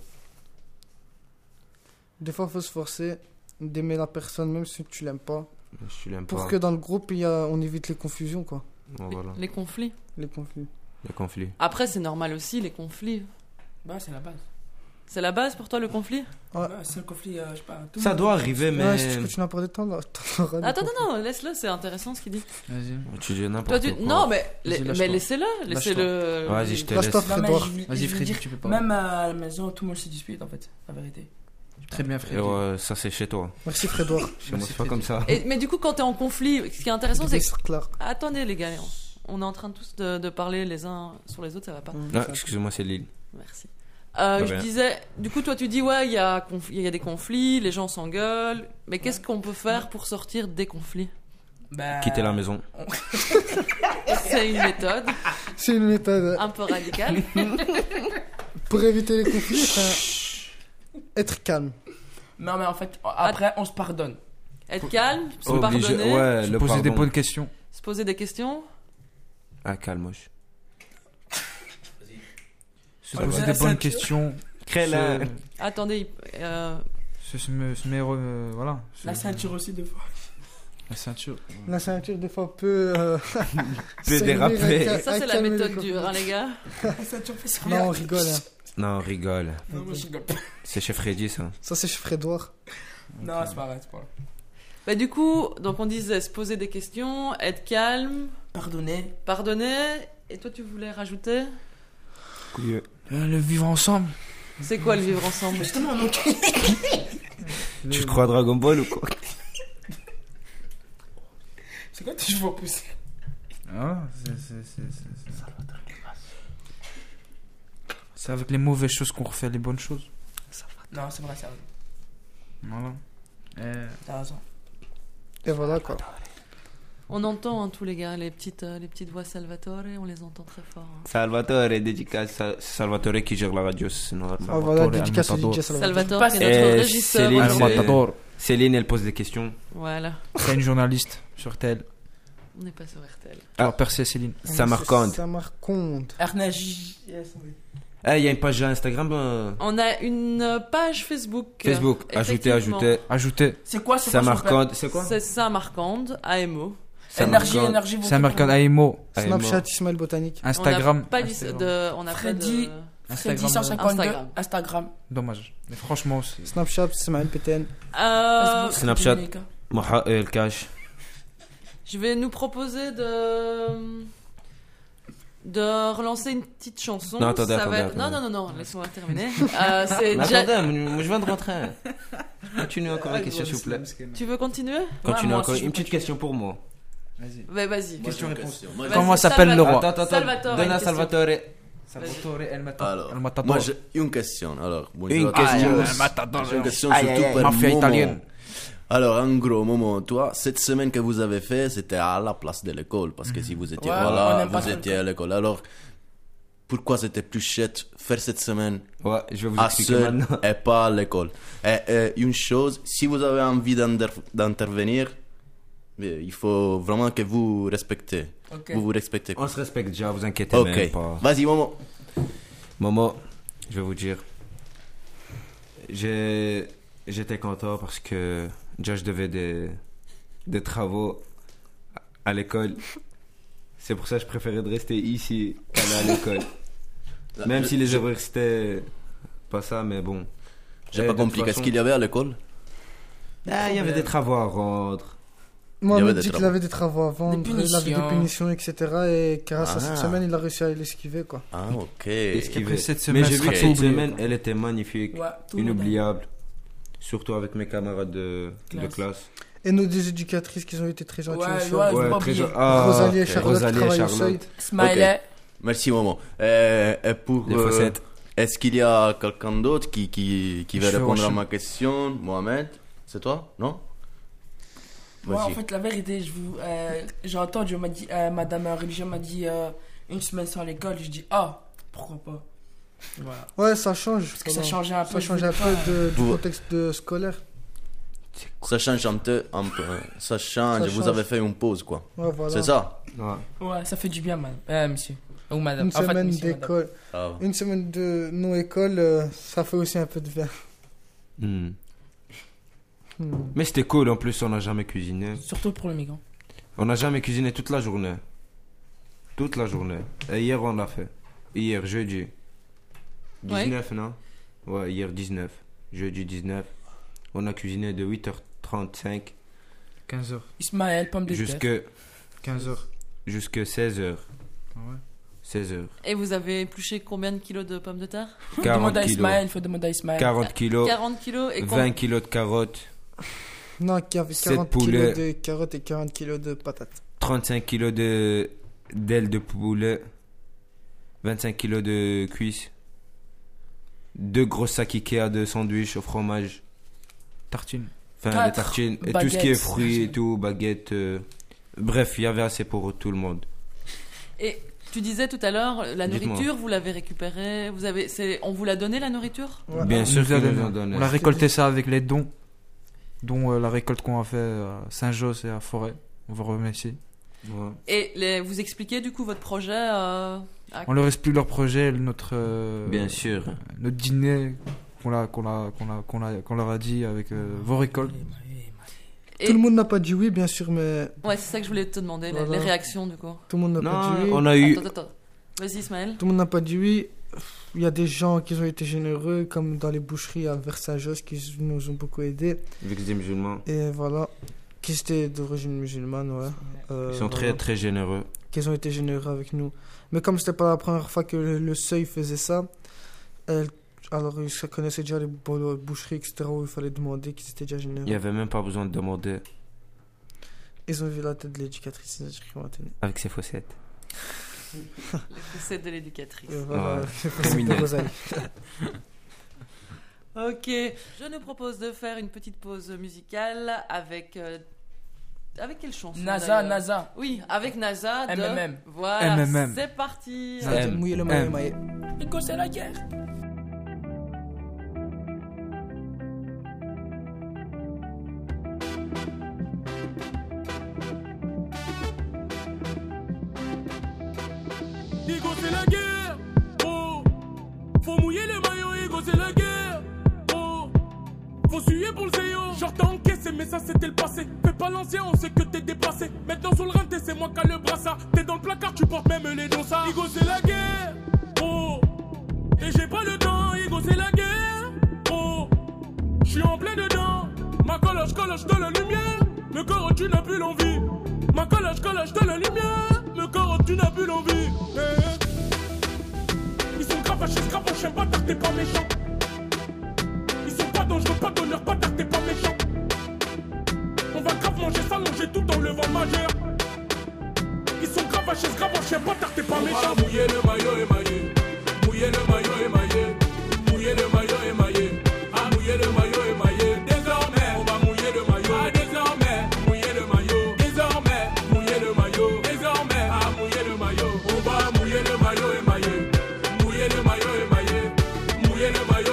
Speaker 6: Des fois, faut se forcer d'aimer la personne, même si tu l'aimes pas.
Speaker 9: Si tu l'aimes
Speaker 6: Pour
Speaker 9: pas.
Speaker 6: que dans le groupe, il y a, on évite les confusions, quoi.
Speaker 9: Bon, voilà,
Speaker 3: Les conflits.
Speaker 6: Les conflits.
Speaker 9: le conflit.
Speaker 3: Après, c'est normal aussi, les conflits.
Speaker 2: Bah, c'est la base.
Speaker 3: C'est la base pour toi, le conflit?
Speaker 6: Ouais.
Speaker 2: Ouais, c'est un conflit, euh, je sais pas. tout le
Speaker 9: Ça
Speaker 2: monde-
Speaker 9: doit arriver, mais.
Speaker 6: Ouais, si tu continues à parler de temps, là, t'auras des
Speaker 3: Attends,
Speaker 6: conflits.
Speaker 3: non, non, laisse-le, c'est intéressant ce qu'il dit.
Speaker 4: Vas-y.
Speaker 9: Tu dis
Speaker 3: Toi,
Speaker 9: n'importe
Speaker 3: tu...
Speaker 9: quoi.
Speaker 3: Non, mais,
Speaker 4: Vas-y,
Speaker 3: mais
Speaker 4: lâche-toi.
Speaker 3: laissez-le, laissez-le.
Speaker 9: Vas-y, je te
Speaker 6: Lâche-toi,
Speaker 9: laisse.
Speaker 2: Non, mais
Speaker 6: Frédouard.
Speaker 2: je- je
Speaker 4: Vas-y,
Speaker 2: veux
Speaker 4: Freddy,
Speaker 2: dire,
Speaker 4: tu peux parler.
Speaker 2: Même à la maison, tout le monde se dispute en fait, la vérité.
Speaker 4: Très bien,
Speaker 9: Et
Speaker 4: Freddy.
Speaker 9: ouais, ça c'est chez toi.
Speaker 6: Merci, Frédouard.
Speaker 9: Chez moi,
Speaker 4: Merci,
Speaker 9: c'est pas
Speaker 4: Freddy.
Speaker 9: comme ça.
Speaker 3: Et, mais du coup, quand t'es en conflit, ce qui est intéressant, c'est que...
Speaker 6: C'est clair.
Speaker 3: Attendez, les gars, on, on est en train tous de, de parler les uns sur les autres, ça va pas.
Speaker 6: Mm.
Speaker 9: Ah, excusez-moi, c'est Lille.
Speaker 3: Merci. Euh,
Speaker 9: Pas
Speaker 3: je
Speaker 9: bien.
Speaker 3: disais, du coup, toi, tu dis, ouais, il y, a conf- il y a des conflits, les gens s'engueulent, mais qu'est-ce qu'on peut faire pour sortir des conflits?
Speaker 2: Bah,
Speaker 9: Quitter la maison.
Speaker 3: C'est une méthode
Speaker 6: C'est une méthode.
Speaker 3: un peu radicale.
Speaker 6: Pour éviter les conflits, enfin, être calme.
Speaker 2: Non, mais en fait, après, on se pardonne.
Speaker 3: Être calme, se
Speaker 9: Obligé-
Speaker 3: pardonner,
Speaker 9: Ouais,
Speaker 4: Se
Speaker 9: le
Speaker 4: poser des
Speaker 9: pardon.
Speaker 4: bonnes questions.
Speaker 3: se poser des questions.
Speaker 9: Ah, calme, moche.
Speaker 4: Se
Speaker 2: Ouais,
Speaker 4: poser
Speaker 2: ouais,
Speaker 4: des
Speaker 2: ça,
Speaker 4: bonnes
Speaker 2: tu-
Speaker 4: questions.
Speaker 9: Crée la-
Speaker 4: Se-
Speaker 3: Attendez, euh,
Speaker 4: Se, se, me- se mettre, euh, voilà. Se-
Speaker 2: La ceinture aussi, des fois.
Speaker 4: La ceinture.
Speaker 6: La ceinture, des fois, peut. Euh,
Speaker 9: Peut
Speaker 6: servir
Speaker 9: déraper.
Speaker 6: à ca-
Speaker 3: ça
Speaker 6: à
Speaker 3: c'est la
Speaker 6: calmer les
Speaker 3: méthode
Speaker 6: conflits.
Speaker 3: dure, hein, les gars.
Speaker 2: La ceinture fait sur
Speaker 6: Non, on rigole. Hein.
Speaker 9: Non, on rigole.
Speaker 2: Non, moi, je rigole pas.
Speaker 9: C'est chez Freddy, ça.
Speaker 6: Ça, c'est chez Frédouard.
Speaker 2: Non, c'est pas vrai, c'est pas vrai.
Speaker 3: Bah, du coup, donc on disait se poser des questions, être calme,
Speaker 2: Pardonner.
Speaker 3: pardonner. Et toi, tu voulais rajouter?
Speaker 4: Euh, le vivre ensemble.
Speaker 3: C'est quoi le vivre ensemble?
Speaker 2: Justement, non.
Speaker 9: Tu crois à Dragon Ball ou quoi?
Speaker 2: C'est quoi tes cheveux poussés?
Speaker 4: Ah, c'est, c'est, c'est, c'est, c'est... c'est avec les mauvaises choses qu'on refait les bonnes choses.
Speaker 2: Non, c'est vrai, c'est vrai.
Speaker 4: Voilà. Euh,
Speaker 2: T'as raison.
Speaker 6: Et voilà, quoi.
Speaker 3: On entend hein, tous les gars, les petites, euh, les petites voix Salvatore, on les entend très fort. hein.
Speaker 9: Salvatore, dédicace. Sa- C'est Salvatore qui gère la radio, c'est normal.
Speaker 6: Ah, voilà,
Speaker 4: Salvatore,
Speaker 6: dédicace au
Speaker 4: Almatador.
Speaker 6: D J Salvatore.
Speaker 3: Salvatore,
Speaker 2: Pas-
Speaker 3: qui est notre
Speaker 9: Eh,
Speaker 3: régisseur.
Speaker 9: Céline,
Speaker 3: aussi.
Speaker 9: c'est-
Speaker 4: Almatador.
Speaker 9: Céline, elle pose des questions.
Speaker 3: Voilà,
Speaker 4: C'est une journaliste sur T L.
Speaker 3: on n'est pas sur R T L.
Speaker 4: Alors, Percé Céline.
Speaker 9: Samarcande.
Speaker 6: Samarcande.
Speaker 2: Ernest. Yes, oui.
Speaker 9: Eh, il y a une page Instagram. euh,
Speaker 3: On a une page Facebook.
Speaker 9: Facebook.
Speaker 3: euh,
Speaker 9: Ajoutez,
Speaker 3: effectivement.
Speaker 9: ajoutez.
Speaker 4: Ajoutez.
Speaker 2: C'est quoi, c'est quoi son
Speaker 9: Samarcande. C'est quoi?
Speaker 3: C'est Samarcande, A M O.
Speaker 2: Énergie,
Speaker 9: Samarcande.
Speaker 2: énergie. vous
Speaker 4: C'est American A M O.
Speaker 9: Ah,
Speaker 6: Snapchat, Ismaël Botanique.
Speaker 4: Instagram.
Speaker 3: On n'a pas, dit-
Speaker 4: Instagram.
Speaker 3: de, on a pas
Speaker 2: Freddy.
Speaker 3: de...
Speaker 2: Freddy
Speaker 4: Instagram.
Speaker 2: cent cinquante-deux.
Speaker 3: Instagram.
Speaker 2: Instagram.
Speaker 4: Dommage. Mais franchement, c'est...
Speaker 6: Snapchat, Ismaël P T N.
Speaker 3: Euh,
Speaker 9: Snapchat.
Speaker 2: Dominica.
Speaker 9: Moha, euh, le cash.
Speaker 3: je vais nous proposer de de relancer une petite chanson.
Speaker 9: Non, attendez,
Speaker 3: Ça va
Speaker 9: attendez,
Speaker 3: être- Non,
Speaker 9: attendez.
Speaker 3: non, non, non, laisse-moi terminer. Euh, c'est
Speaker 9: Mais
Speaker 3: Ja-
Speaker 9: attendez, moi je viens de rentrer. Continue encore la question, s'il vous plaît.
Speaker 3: Tu veux continuer?
Speaker 9: Continue
Speaker 2: moi
Speaker 9: encore.
Speaker 2: aussi, je
Speaker 9: Une
Speaker 2: veux
Speaker 9: petite
Speaker 2: continuer.
Speaker 9: question pour moi.
Speaker 4: Vas-y.
Speaker 3: Ouais, vas-y.
Speaker 4: Question-réponse.
Speaker 3: Vas-y,
Speaker 4: Comment s'appelle le
Speaker 3: Salvatore.
Speaker 4: roi?
Speaker 9: Attends, attends,
Speaker 3: Salvatore a
Speaker 9: donne
Speaker 3: une
Speaker 9: à
Speaker 3: question.
Speaker 9: Salvatore.
Speaker 4: Salvatore El
Speaker 10: Alors,
Speaker 4: Matador.
Speaker 10: moi j'ai une question. Alors, bonjour
Speaker 9: Une
Speaker 10: à tous.
Speaker 9: question.
Speaker 4: El Matador.
Speaker 10: J'ai une question
Speaker 9: Aïe,
Speaker 10: surtout
Speaker 9: aïe, aïe.
Speaker 10: pour
Speaker 4: Mafia
Speaker 10: Momo.
Speaker 4: italienne.
Speaker 10: Alors, en gros, Momo, toi, cette semaine que vous avez fait, c'était à la place de l'école. Parce que si vous étiez,
Speaker 2: Ouais, on
Speaker 10: voilà,
Speaker 2: aime pas
Speaker 10: vous
Speaker 2: trop
Speaker 10: étiez à l'école. Alors, pourquoi c'était plus chouette faire cette semaine
Speaker 9: Ouais, je vais vous
Speaker 10: à
Speaker 9: expliquer
Speaker 10: seul
Speaker 9: maintenant.
Speaker 10: et pas à l'école? Et, et une chose, si vous avez envie d'inter- d'intervenir, mais il faut vraiment que vous respectez.
Speaker 2: Ok.
Speaker 10: Vous vous respectez.
Speaker 9: On se respecte déjà, vous inquiétez
Speaker 10: Ok,
Speaker 9: même pas.
Speaker 10: vas-y, Momo.
Speaker 9: Momo, je vais vous dire. J'ai... J'étais content parce que Josh devait des, des travaux à l'école. C'est pour ça que je préférais de rester ici qu'aller à l'école. Même si les horaires c'était pas ça, mais bon.
Speaker 10: J'ai pas compris, qu'est-ce qu'il y avait à l'école?
Speaker 9: Ah, il y avait des travaux à rendre.
Speaker 6: Moi,
Speaker 10: Il y
Speaker 6: on
Speaker 10: avait
Speaker 6: m'a
Speaker 10: des
Speaker 6: dit qu'il
Speaker 10: travaux.
Speaker 6: avait des travaux à vendre,
Speaker 2: Des
Speaker 6: il avait des
Speaker 2: punitions.
Speaker 6: punitions, et cetera. Et grâce à cette
Speaker 10: Ah.
Speaker 6: semaine, il a réussi à l'esquiver, quoi.
Speaker 10: Ah, ok.
Speaker 9: Esquiver.
Speaker 4: après, cette
Speaker 9: Mais
Speaker 4: semaine
Speaker 9: j'ai
Speaker 4: sera
Speaker 9: vu que
Speaker 4: tout
Speaker 9: cette
Speaker 4: oublié,
Speaker 9: semaine,
Speaker 4: quoi.
Speaker 9: elle était magnifique,
Speaker 2: Ouais, tout le monde a-
Speaker 9: inoubliable. Surtout avec mes camarades de de
Speaker 2: Classe.
Speaker 9: classe.
Speaker 6: Et nos deux éducatrices qui ont été très gentilles
Speaker 2: Ouais,
Speaker 6: aussi.
Speaker 2: ouais, faut pas
Speaker 9: très
Speaker 2: oublier.
Speaker 9: jo- ah,
Speaker 6: Rosalie et
Speaker 9: ok.
Speaker 6: Charlotte
Speaker 9: Rosalie et
Speaker 6: travaillent au
Speaker 9: Charlotte.
Speaker 6: seuil.
Speaker 2: Smiley.
Speaker 10: Merci, Momo. Euh, et pour,
Speaker 9: Les
Speaker 10: euh,
Speaker 9: faussettes.
Speaker 10: est-ce qu'il y a quelqu'un d'autre qui, qui, qui va
Speaker 4: Je suis
Speaker 10: répondre à
Speaker 4: Rochon.
Speaker 10: ma question? Mohamed, c'est toi? Non?
Speaker 2: Moi, en
Speaker 10: Vas-y.
Speaker 2: fait, la vérité, je vous, euh, j'ai entendu, on m'a dit, euh, madame euh, religion m'a dit euh, une semaine sans l'école. Je dis, ah, pourquoi pas. Voilà.
Speaker 6: Ouais, ça change.
Speaker 2: Parce que ça
Speaker 6: Voilà.
Speaker 2: changeait un peu.
Speaker 6: Ça
Speaker 2: je
Speaker 6: change
Speaker 2: voulais
Speaker 6: un
Speaker 2: pas,
Speaker 6: peu de, du
Speaker 10: Vous-
Speaker 6: contexte de scolaire.
Speaker 10: Ça change un peu, un peu. Ça change.
Speaker 6: Ça
Speaker 10: Vous
Speaker 6: change.
Speaker 10: avez fait une pause, quoi.
Speaker 6: Ouais, voilà.
Speaker 10: C'est ça?
Speaker 9: Ouais.
Speaker 2: Ouais, ça fait du bien, madame. Euh, monsieur. Ou madame.
Speaker 6: Une
Speaker 2: En fait,
Speaker 6: semaine
Speaker 2: monsieur, madame.
Speaker 6: d'école.
Speaker 10: Ah.
Speaker 6: Une semaine de non-école, euh, ça fait aussi un peu de bien.
Speaker 9: Hmm.
Speaker 6: Hmm.
Speaker 9: Mais c'était cool, en plus, on n'a jamais cuisiné.
Speaker 2: Surtout pour le migrant.
Speaker 9: On n'a jamais cuisiné toute la journée. Toute la journée. Et hier, on l'a fait. Hier, jeudi. dix-neuf, non? Ouais, hier, dix-neuf. Jeudi dix-neuf. On a cuisiné de huit heures trente-cinq
Speaker 4: quinze heures.
Speaker 2: Ismaël, pomme de terre.
Speaker 9: jusque,
Speaker 4: quinze heures.
Speaker 9: jusque seize heures.
Speaker 4: Ah ouais.
Speaker 9: seize heures.
Speaker 3: Et vous avez épluché combien de kilos de pommes de terre?
Speaker 2: Faut
Speaker 9: quarante
Speaker 2: demander à
Speaker 9: kilos.
Speaker 2: Ismaël, il faut demander à Ismaël.
Speaker 9: quarante kilos.
Speaker 3: quarante kilos et
Speaker 9: vingt
Speaker 3: combien?
Speaker 9: kilos de carottes.
Speaker 6: Non, il y avait
Speaker 9: Sept
Speaker 6: quarante
Speaker 9: poulets.
Speaker 6: kilos de carottes et quarante kilos de patates.
Speaker 9: trente-cinq kilos de d'ailes de poulet. vingt-cinq kilos de cuisses. Deux grosses sacs Ikea de sandwich au fromage.
Speaker 4: Tartine.
Speaker 9: Enfin,
Speaker 2: Quatre
Speaker 9: des tartines. Et tout ce qui est
Speaker 2: baguettes.
Speaker 9: fruits et tout, baguettes. euh, Bref, il y avait assez pour tout le monde.
Speaker 3: Et tu disais tout à l'heure, la
Speaker 9: Dites-moi.
Speaker 3: nourriture, vous l'avez récupérée, vous avez, c'est, on vous l'a donné la nourriture?
Speaker 6: Ouais.
Speaker 9: Bien
Speaker 4: On
Speaker 9: sûr
Speaker 4: nous a
Speaker 9: qu'ils nous
Speaker 4: donné.
Speaker 9: ont donné.
Speaker 4: On a récolté ça avec les dons, dont euh, la récolte qu'on a fait à Saint-Josse et à Forêt. On vous remercie.
Speaker 9: Ouais.
Speaker 3: Et les, vous expliquez du coup votre projet euh, à-
Speaker 4: On leur explique leur projet, notre, euh,
Speaker 9: Bien sûr.
Speaker 4: notre dîner qu'on a, qu'on a, qu'on a, qu'on a, qu'on leur a dit avec euh, vos récoltes.
Speaker 3: et-
Speaker 6: Tout le monde n'a pas dit oui, bien sûr, mais
Speaker 3: Ouais, c'est ça que je voulais te demander, les-
Speaker 6: Voilà.
Speaker 3: les, réactions du coup.
Speaker 6: tout le monde n'a pas
Speaker 9: Non,
Speaker 6: dit oui.
Speaker 9: on a eu.
Speaker 3: Attends, attends. Vas-y Ismaël.
Speaker 6: Tout le monde n'a pas dit oui. Il y a des gens qui ont été généreux, comme dans les boucheries à Versailles, qui nous ont beaucoup aidés.
Speaker 9: Avec des musulmans.
Speaker 6: Et voilà. Qui étaient d'origine musulmane, ouais. Euh,
Speaker 9: Ils sont très
Speaker 6: voilà.
Speaker 9: très généreux.
Speaker 6: Qu'ils ont été généreux avec nous. Mais comme c'était pas la première fois que le, le seuil faisait ça, euh, alors ils connaissaient déjà les bou- boucheries, et cetera, où il fallait demander qu'ils étaient déjà généreux.
Speaker 9: Il n'y avait même pas besoin de demander
Speaker 6: Ils ont vu la tête de l'éducatrice, ils ont dit qu'ils vont tenir.
Speaker 9: avec ses faussettes.
Speaker 3: Les faussettes de l'éducatrice.
Speaker 6: Et voilà,
Speaker 9: Ouais.
Speaker 6: c'était
Speaker 9: Criminel.
Speaker 6: Rosalie.
Speaker 3: Ok, je nous propose de faire une petite pause musicale avec... euh, avec quelle chanson
Speaker 2: NASA,
Speaker 3: d'ailleurs
Speaker 2: NASA.
Speaker 3: Oui, avec NASA de...
Speaker 2: M M M.
Speaker 3: Voilà,
Speaker 4: M M M.
Speaker 3: c'est parti.
Speaker 6: Ça a
Speaker 9: M.
Speaker 6: mouillé le
Speaker 4: M.
Speaker 6: maillot, maillot.
Speaker 2: Nico, c'est la guerre.
Speaker 11: Igo c'est la guerre, oh. Faut mouiller les maillots, Igo c'est la guerre, oh. Faut suer pour le zéo. Genre t'as encaissé mais ça c'était le passé. Fais pas l'ancien, on sait que t'es dépassé. Maintenant sur le rinté c'est moi qui a le brassard. T'es dans le placard, tu portes même les dossards. Igo c'est la guerre, oh. Et j'ai pas le temps, Igo c'est la guerre, oh. J'suis en plein dedans. Ma coloche, coloche de la lumière. Le corps tu n'as plus l'envie. Ma coloche, coloche de la lumière. Le corps tu n'as plus l'envie. Eh. Ils sont gravachés, gravachés, bâtard, t'es pas méchant. Ils sont pas dangereux, pas d'honneur, bâtard, t'es pas méchant. On va grave manger, s'allonger tout en levant majeur. Ils sont gravachés, gravachés, bâtard, t'es pas méchant. On va mouiller le maillot émaillé. Mouiller le maillot émaillé. Mouiller le maillot émaillé. Ah, mouiller le maillot émaillé. Désormais, on va mouiller le maillot. Ah, désormais, mouiller le maillot. Désormais, mouiller le maillot. Désormais, ah, mouiller le maillot. On va mouiller le maillot émaillé. Mouiller le maillot émaillé. Mouiller le maillot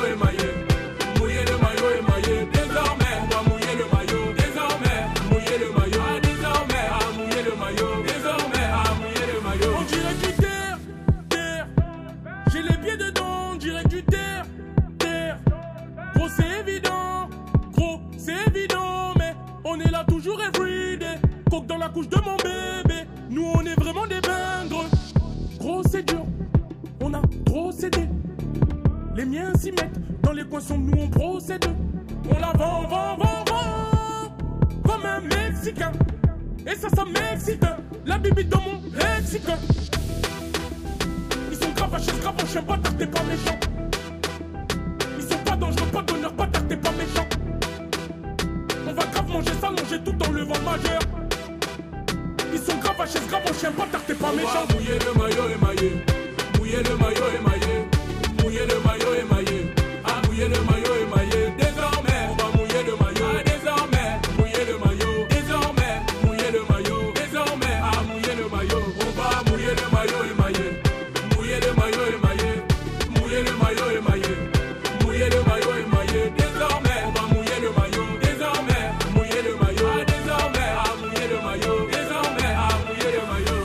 Speaker 11: procédure. On a trop cédé. Les miens s'y mettent. Dans les coins sombres, nous on procède. On la vend, vend, vend, vend. Comme un Mexicain. Et ça, ça m'excite. La bibi dans mon lexique. Ils sont gravachés, gravachés, bâtard, t'es pas méchant. Ils sont pas dangereux, pas d'honneur, bâtard, t'es pas méchant. On va grave manger, s'allonger tout en levant le majeur. Ils sont gravachés, gravachés, bâtard, t'es pas méchant. On va mouiller le maillot émaillé. Mouiller le maillot émaillé. Mouiller le maillot émaillé. Ah, mouiller le maillot émaillé. Désormais, on va mouiller le maillot. Ah, désormais, mouiller le maillot. Désormais, mouiller le maillot. Désormais, ah, mouiller le maillot. On va mouiller le maillot émaillé. Mouiller le maillot émaillé. Mouiller le maillot émaillé. Mouiller le maillot émaillé. Désormais, on va mouiller le maillot. Désormais, mouiller le maillot. Ah, désormais, ah, mouiller le maillot. Désormais, ah, mouiller le maillot.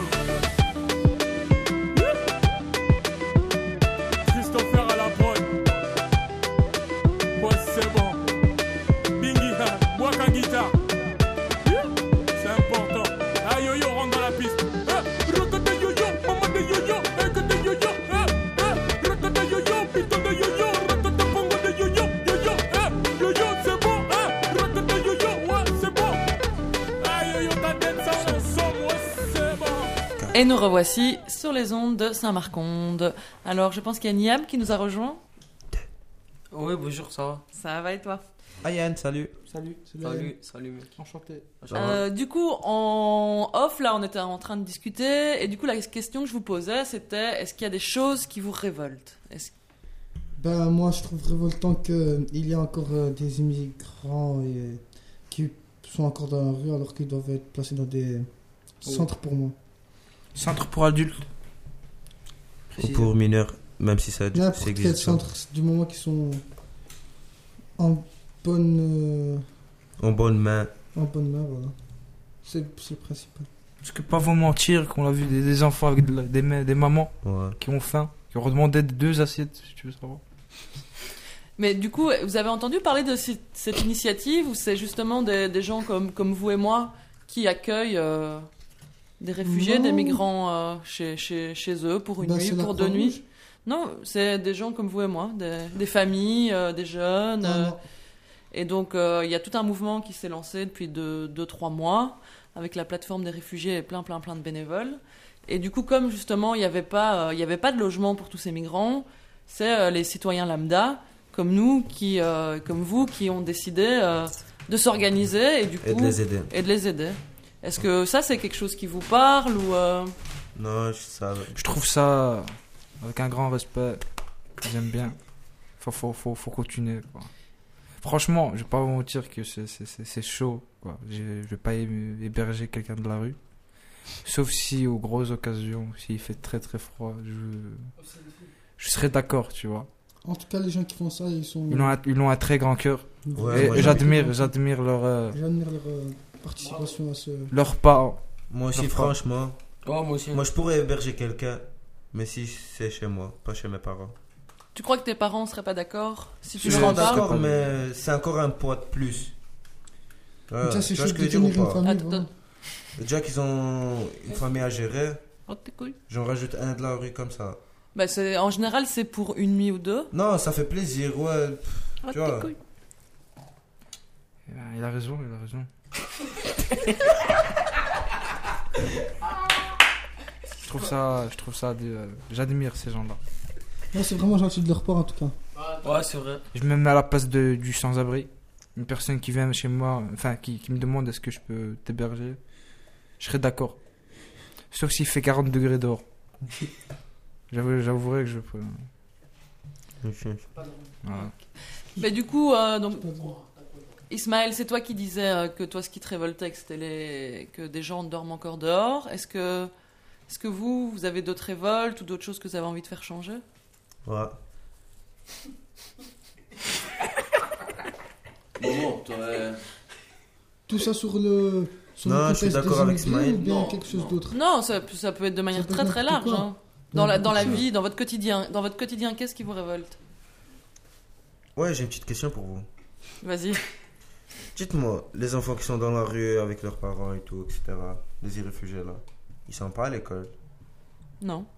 Speaker 11: Christopher à la prod. Ouais, c'est bon. Bingy, bois qu'un guitare. C'est important. Ah, yo-yo, rentre dans la piste. Eh, route de yo-yo, maman de yo-yo, eh, que de yo-yo, eh, eh, route de yo-yo, putain de yo-yo, route de bongo de yo-yo, yo-yo, eh, yo-yo, c'est bon, eh, route de yo-yo, ouais, c'est bon. Ah, yo-yo, ta tête, ça, on somme, ouais, c'est bon.
Speaker 3: Et nous revoici sur les ondes de Saint-Marconde. Alors, je pense qu'il y a Niam qui nous a rejoint.
Speaker 5: Oui, bonjour, ça va.
Speaker 3: Ça va et toi?
Speaker 12: Ah Yann, salut.
Speaker 6: Salut.
Speaker 5: Salut, salut mec.
Speaker 6: Enchanté.
Speaker 3: Euh, du coup, en off, là, on était en train de discuter. Et du coup, la question que je vous posais, c'était est-ce qu'il y a des choses qui vous révoltent? Est-ce...
Speaker 6: Ben, moi, je trouve révoltant qu'il y a encore euh, des immigrants et, qui sont encore dans la rue alors qu'ils doivent être placés dans des centres pour moi.
Speaker 4: Centre pour adultes.
Speaker 12: Ou pour mineurs, même si ça, ça
Speaker 6: N'importe quel
Speaker 12: existe.
Speaker 6: centre, du moment qu'ils sont en bonne, euh,
Speaker 12: En bonne main.
Speaker 6: en bonne main, voilà. C'est c'est le principal.
Speaker 4: Parce que pas vous mentir qu'on a vu des, des enfants avec de la- des, ma- des mamans
Speaker 12: Ouais.
Speaker 4: qui ont faim, qui ont demandé deux assiettes, si tu veux savoir.
Speaker 3: Mais du coup, vous avez entendu parler de cette, cette initiative où c'est justement des, des gens comme, comme vous et moi qui accueillent euh, des réfugiés,
Speaker 6: Non.
Speaker 3: des migrants euh, chez, chez, chez eux pour une
Speaker 6: Ben,
Speaker 3: nuit,
Speaker 6: c'est la
Speaker 3: pour deux
Speaker 6: Croix-Rouge.
Speaker 3: nuits? Non, c'est des gens comme vous et moi, des, des familles, euh, des jeunes.
Speaker 6: Ah,
Speaker 3: euh,
Speaker 6: non.
Speaker 3: et donc, euh, il y a tout un mouvement qui s'est lancé depuis deux, deux, trois mois avec la plateforme des réfugiés et plein, plein, plein de bénévoles. Et du coup, comme justement, il n'y avait, pas, euh, il y avait pas de logement pour tous ces migrants, c'est euh, les citoyens lambda, comme nous, qui, euh, comme vous, qui ont décidé euh, de s'organiser et du coup...
Speaker 12: Et de les aider.
Speaker 3: Et de les aider. Est-ce que ça, c'est quelque chose qui vous parle ou... euh,
Speaker 12: Non, je- ça.
Speaker 4: Je trouve ça avec un grand respect. J'aime bien. Faut, faut, faut, faut continuer, quoi. Franchement, je vais pas vous mentir que c'est, c'est, c'est, c'est chaud, quoi. Je, je vais pas hé- héberger quelqu'un de la rue. Sauf si, aux grosses occasions, s'il fait très très froid, je, je serais d'accord, tu vois.
Speaker 6: En tout cas, les gens qui font ça, ils sont.
Speaker 4: Ils ont un, ils ont un très grand cœur.
Speaker 12: Ouais,
Speaker 4: et
Speaker 12: moi,
Speaker 4: et j'admire,
Speaker 6: j'admire.
Speaker 4: j'admire leur, euh,
Speaker 6: J'admire leur euh, participation à ce.
Speaker 4: leur pas.
Speaker 12: Moi aussi,
Speaker 4: Leur pas.
Speaker 12: franchement.
Speaker 5: Ouais, moi aussi.
Speaker 12: Moi, je pourrais héberger quelqu'un, mais si c'est chez moi, pas chez mes parents.
Speaker 3: Tu crois que tes parents seraient pas d'accord si tu
Speaker 12: Je
Speaker 3: leur
Speaker 12: suis
Speaker 3: en parles?
Speaker 12: d'accord, mais c'est encore un poids de plus. Ouais,
Speaker 6: Ça, c'est
Speaker 12: tu vois
Speaker 6: chaud
Speaker 12: ce que
Speaker 6: de
Speaker 12: je veux dire ou
Speaker 6: tenir une
Speaker 12: pas?
Speaker 6: famille.
Speaker 3: Attends,
Speaker 6: voilà.
Speaker 12: Déjà qu'ils ont une famille à gérer,
Speaker 3: oh, tes couilles.
Speaker 12: j'en rajoute un de la rue comme ça.
Speaker 3: Bah, c'est, en général, c'est pour une nuit ou deux.
Speaker 12: Non, ça fait plaisir, ouais.
Speaker 3: Oh,
Speaker 12: Tu
Speaker 3: tes
Speaker 12: vois.
Speaker 3: couilles.
Speaker 4: Il a raison, il a raison. je trouve ça, je trouve ça, euh, j'admire ces gens-là.
Speaker 6: Ouais, c'est vraiment gentil de leur part en tout cas.
Speaker 5: Ouais, c'est vrai.
Speaker 4: Je me mets à la place de, du sans-abri. Une personne qui vient chez moi, enfin qui, qui me demande est-ce que je peux t'héberger, je serais d'accord. Sauf s'il fait quarante degrés dehors. J'avoue, j'avouerai que je peux. Voilà.
Speaker 3: Mais du coup, euh, donc, Ismaël, c'est toi qui disais euh, que toi, ce qui te révoltait, que c'était les... que des gens dorment encore dehors. Est-ce que, est-ce que vous, vous avez d'autres révoltes ou d'autres choses que vous avez envie de faire changer?
Speaker 12: Ouais.
Speaker 5: Bon, toi. euh,
Speaker 6: Tout ça sur le. Sur
Speaker 12: Non,
Speaker 6: le
Speaker 12: je suis
Speaker 6: contexte
Speaker 12: d'accord
Speaker 6: des
Speaker 12: avec
Speaker 6: immigrés
Speaker 12: Ismaël.
Speaker 6: ou bien
Speaker 5: Non,
Speaker 6: quelque chose
Speaker 5: non.
Speaker 6: d'autre.
Speaker 3: Non, ça, ça peut être de manière
Speaker 6: peut
Speaker 3: très
Speaker 6: être
Speaker 3: très
Speaker 6: n'importe
Speaker 3: large.
Speaker 6: quoi.
Speaker 3: hein. Dans la, dans la
Speaker 6: N'importe quoi.
Speaker 3: vie, dans votre quotidien, dans votre quotidien, qu'est-ce qui vous révolte?
Speaker 12: Ouais, j'ai une petite question pour vous.
Speaker 3: Vas-y.
Speaker 12: Dites-moi, les enfants qui sont dans la rue avec leurs parents et tout, et cetera, les réfugiés là, ils sont pas à l'école.
Speaker 3: Non.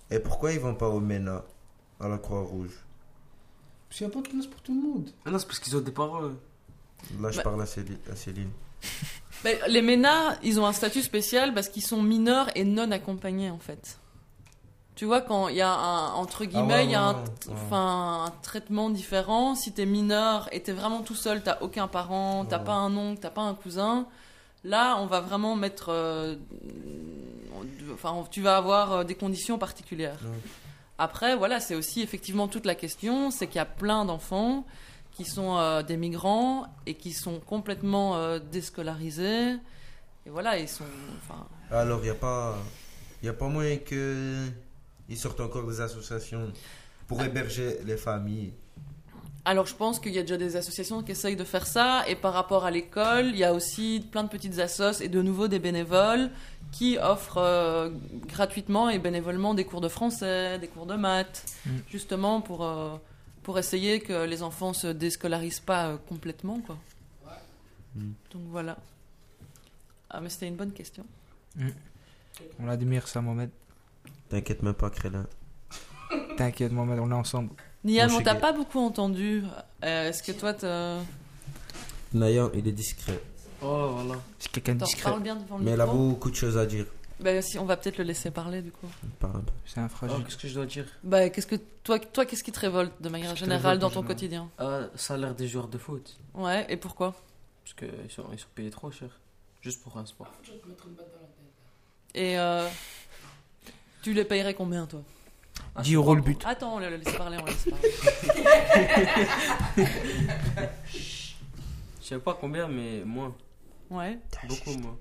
Speaker 12: Et pourquoi ils vont pas au MENA, à la Croix-Rouge?
Speaker 6: Parce qu'il n'y a pas de place pour tout le monde.
Speaker 5: Ah non, c'est parce qu'ils ont des parents. eux.
Speaker 12: Là, je
Speaker 3: Bah.
Speaker 12: parle à Céline. à Céline.
Speaker 3: Mais les MENA, ils ont un statut spécial parce qu'ils sont mineurs et non accompagnés, en fait. Tu vois, quand il y a un, entre guillemets,
Speaker 12: ouais,
Speaker 3: il y a un,
Speaker 12: ouais,
Speaker 3: t-
Speaker 12: ouais.
Speaker 3: enfin, un traitement différent. Si t'es mineur et t'es vraiment tout seul, t'as aucun parent, t'as
Speaker 12: Ouais.
Speaker 3: pas un oncle, t'as pas un cousin, là, on va vraiment mettre, euh, enfin, tu vas avoir euh, des conditions particulières.
Speaker 12: Ouais.
Speaker 3: Après, voilà, c'est aussi effectivement toute la question, c'est qu'il y a plein d'enfants qui sont euh, des migrants et qui sont complètement euh, déscolarisés. Et voilà, ils sont, enfin,
Speaker 12: Alors, il n'y a pas, y a pas moyen que ils sortent encore des associations pour héberger les familles.
Speaker 3: alors je pense qu'il y a déjà des associations qui essayent de faire ça, et par rapport à l'école, il y a aussi plein de petites assos et de nouveau des bénévoles qui offrent euh, gratuitement et bénévolement des cours de français, des cours de maths,
Speaker 4: Mm.
Speaker 3: justement pour, euh, pour essayer que les enfants se déscolarisent pas euh, complètement, quoi.
Speaker 12: Mm.
Speaker 3: Donc voilà. Ah, mais c'était une bonne question.
Speaker 4: On l'admire, ça, Mohamed.
Speaker 12: T'inquiète même pas, Crélin.
Speaker 4: T'inquiète, Mohamed, on est ensemble.
Speaker 3: Niam,
Speaker 12: Moi, je
Speaker 3: on t'a
Speaker 12: suis
Speaker 3: pas beaucoup entendu. Euh, Est-ce que toi, t'as-
Speaker 12: Nayan, il est discret.
Speaker 5: Oh, voilà.
Speaker 4: C'est quelqu'un de
Speaker 3: t'en
Speaker 4: discret.
Speaker 3: parles bien devant le
Speaker 12: Mais il a
Speaker 3: micro?
Speaker 12: beaucoup de choses à dire.
Speaker 3: Bah, si, on va peut-être le laisser parler, du coup.
Speaker 12: Il parle un peu.
Speaker 4: C'est un
Speaker 5: Oh,
Speaker 4: fragile.
Speaker 5: qu'est-ce que je dois dire?
Speaker 3: Bah, qu'est-ce que toi, toi, qu'est-ce qui te révolte de manière
Speaker 4: Qu'est-ce qui te
Speaker 3: générale
Speaker 4: révolte
Speaker 3: dans
Speaker 4: en
Speaker 3: ton
Speaker 4: général
Speaker 3: quotidien?
Speaker 5: Ah, ça a l'air des joueurs de foot.
Speaker 3: Ouais, et pourquoi?
Speaker 5: Parce qu'ils sont, ils sont payés trop cher. Juste pour un sport.
Speaker 3: Et euh, tu les payerais combien, toi?
Speaker 5: Ah,
Speaker 4: dix
Speaker 5: je
Speaker 4: euros le
Speaker 5: comprends.
Speaker 4: but.
Speaker 3: Attends, on le laisse parler, on le laisse parler.
Speaker 5: Je sais pas combien, mais moins.
Speaker 3: Ouais.
Speaker 5: Beaucoup moins.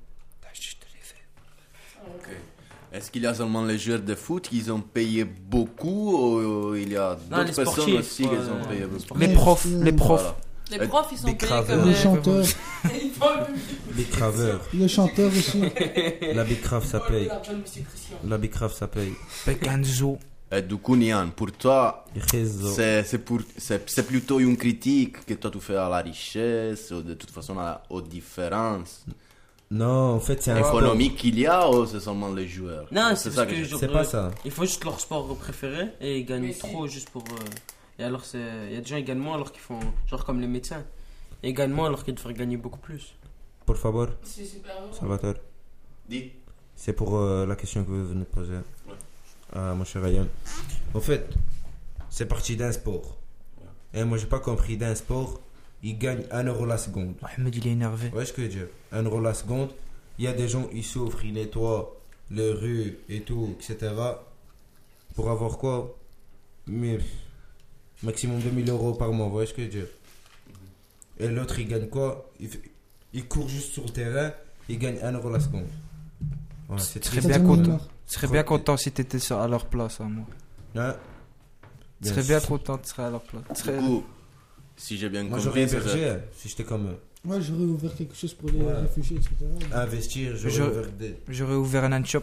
Speaker 10: Est-ce qu'il y a seulement les joueurs de foot qui ont payé beaucoup ou il y a
Speaker 5: Non, les
Speaker 10: d'autres personnes
Speaker 5: sportifs,
Speaker 10: aussi
Speaker 5: ouais,
Speaker 10: qui ont
Speaker 5: ouais,
Speaker 10: payé
Speaker 5: les
Speaker 10: beaucoup?
Speaker 5: sportifs.
Speaker 4: Les profs, les profs.
Speaker 10: Voilà.
Speaker 3: Les
Speaker 10: Euh,
Speaker 3: profs, ils sont
Speaker 12: des
Speaker 3: payés
Speaker 12: craveurs.
Speaker 3: comme
Speaker 6: Les
Speaker 3: des...
Speaker 6: chanteurs,
Speaker 12: Les craveurs.
Speaker 6: les chanteurs aussi.
Speaker 12: La bicrave, ça paye. La bicrave, ça paye.
Speaker 4: Peganzo.
Speaker 10: Et du coup, Nian, pour toi,
Speaker 12: Réseau.
Speaker 10: c'est c'est pour- c'est- c'est plutôt une critique que toi tu fais à la richesse ou de toute façon à- aux différences
Speaker 12: Non, en fait, c'est un
Speaker 10: économiques qu'il y a ou c'est seulement les joueurs?
Speaker 5: Non, c'est
Speaker 10: ça
Speaker 5: parce
Speaker 10: que
Speaker 5: que
Speaker 10: je-
Speaker 5: genre,
Speaker 12: C'est pas
Speaker 5: euh,
Speaker 12: ça.
Speaker 5: ils font juste leur sport préféré et ils gagnent trop juste pour. euh, Et alors, c'est. Il y a des gens qui gagnent moins alors qu'ils font. Genre comme les médecins. Ils gagnent moins alors qu'ils devraient gagner beaucoup plus.
Speaker 12: Por favor, Salvatore.
Speaker 10: Dis.
Speaker 12: C'est pour euh, la question que vous venez de poser à mon cher Ryan. En fait, c'est parti d'un sport. Et moi, j'ai pas compris d'un sport, ils gagnent un euro la seconde.
Speaker 4: Mohamed, il est énervé.
Speaker 12: Ouais, ce que je veux dire. un euro la seconde. Il y a des gens, ils souffrent, ils nettoient les rues et tout, et cetera. Pour avoir quoi? Mais maximum deux mille euros par mois, vous voyez ce que je veux dire. Et l'autre, il gagne quoi? il, fait- il court juste sur le terrain, il gagne un euro la seconde. Ouais, c'est
Speaker 4: Tu serais
Speaker 12: triste.
Speaker 4: bien
Speaker 6: Neymar.
Speaker 4: content. Tu serais bien content si t'étais sur- à leur place, hein, moi.
Speaker 12: Hein?
Speaker 4: Tu serais bien content, tu serais à leur place. Tu
Speaker 10: Du
Speaker 4: serais-
Speaker 10: coup, si j'ai bien
Speaker 12: Moi, j'aurais
Speaker 10: compris, c'est
Speaker 12: hébergé hein, si j'étais comme eux.
Speaker 6: Moi, j'aurais ouvert quelque chose pour les
Speaker 12: Ouais.
Speaker 6: réfugiés, et cetera.
Speaker 12: Investir, j'aurais
Speaker 4: Je-
Speaker 12: ouvert des.
Speaker 4: J'aurais ouvert un shop.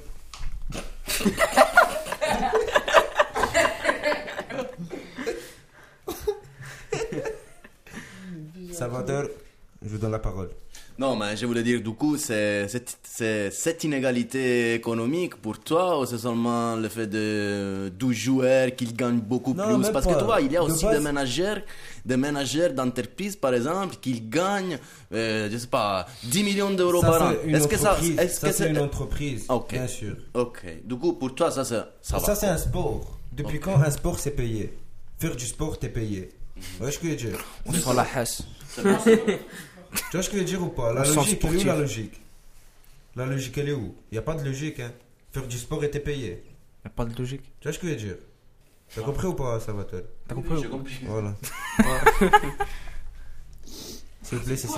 Speaker 12: Salvatore, je vous donne la parole.
Speaker 10: Non, mais je voulais dire, du coup, c'est c'est- c'est cette inégalité économique pour toi ou c'est seulement le fait de douze joueurs qui gagnent beaucoup
Speaker 12: Non,
Speaker 10: plus?
Speaker 12: même
Speaker 10: Parce
Speaker 12: pas.
Speaker 10: que toi, il y a
Speaker 12: De
Speaker 10: aussi
Speaker 12: base-
Speaker 10: des managers, des managers d'entreprise, par exemple, qui gagnent, euh, je sais pas, dix millions d'euros
Speaker 12: Ça,
Speaker 10: par an.
Speaker 12: c'est une
Speaker 10: Est-ce que ça,
Speaker 12: entreprise.
Speaker 10: est-ce
Speaker 12: Ça,
Speaker 10: que
Speaker 12: c'est une entreprise,
Speaker 10: Ok.
Speaker 12: bien sûr.
Speaker 10: Ok. Du coup, pour toi, ça, c'est- ça,
Speaker 12: Ça,
Speaker 10: va.
Speaker 12: c'est un sport. Depuis
Speaker 10: Ok.
Speaker 12: quand un sport, c'est payé? Faire du sport, t'es payé. Tu vois ce que je veux dire?
Speaker 4: On sera la hasse.
Speaker 10: C'est bon.
Speaker 12: Tu vois ce que je veux dire ou pas? La
Speaker 4: Au sens
Speaker 12: logique, elle est où
Speaker 4: sportif.
Speaker 12: la logique? La logique, elle est où? Il n'y a pas de logique, hein. Faire du sport et t'es payé.
Speaker 4: Y'a pas de logique.
Speaker 12: Tu vois ce que je veux dire? T'as compris ou pas, Salvatore?
Speaker 4: T'as compris?
Speaker 10: J'ai compris.
Speaker 12: Voilà. S'il te plaît, Cécile.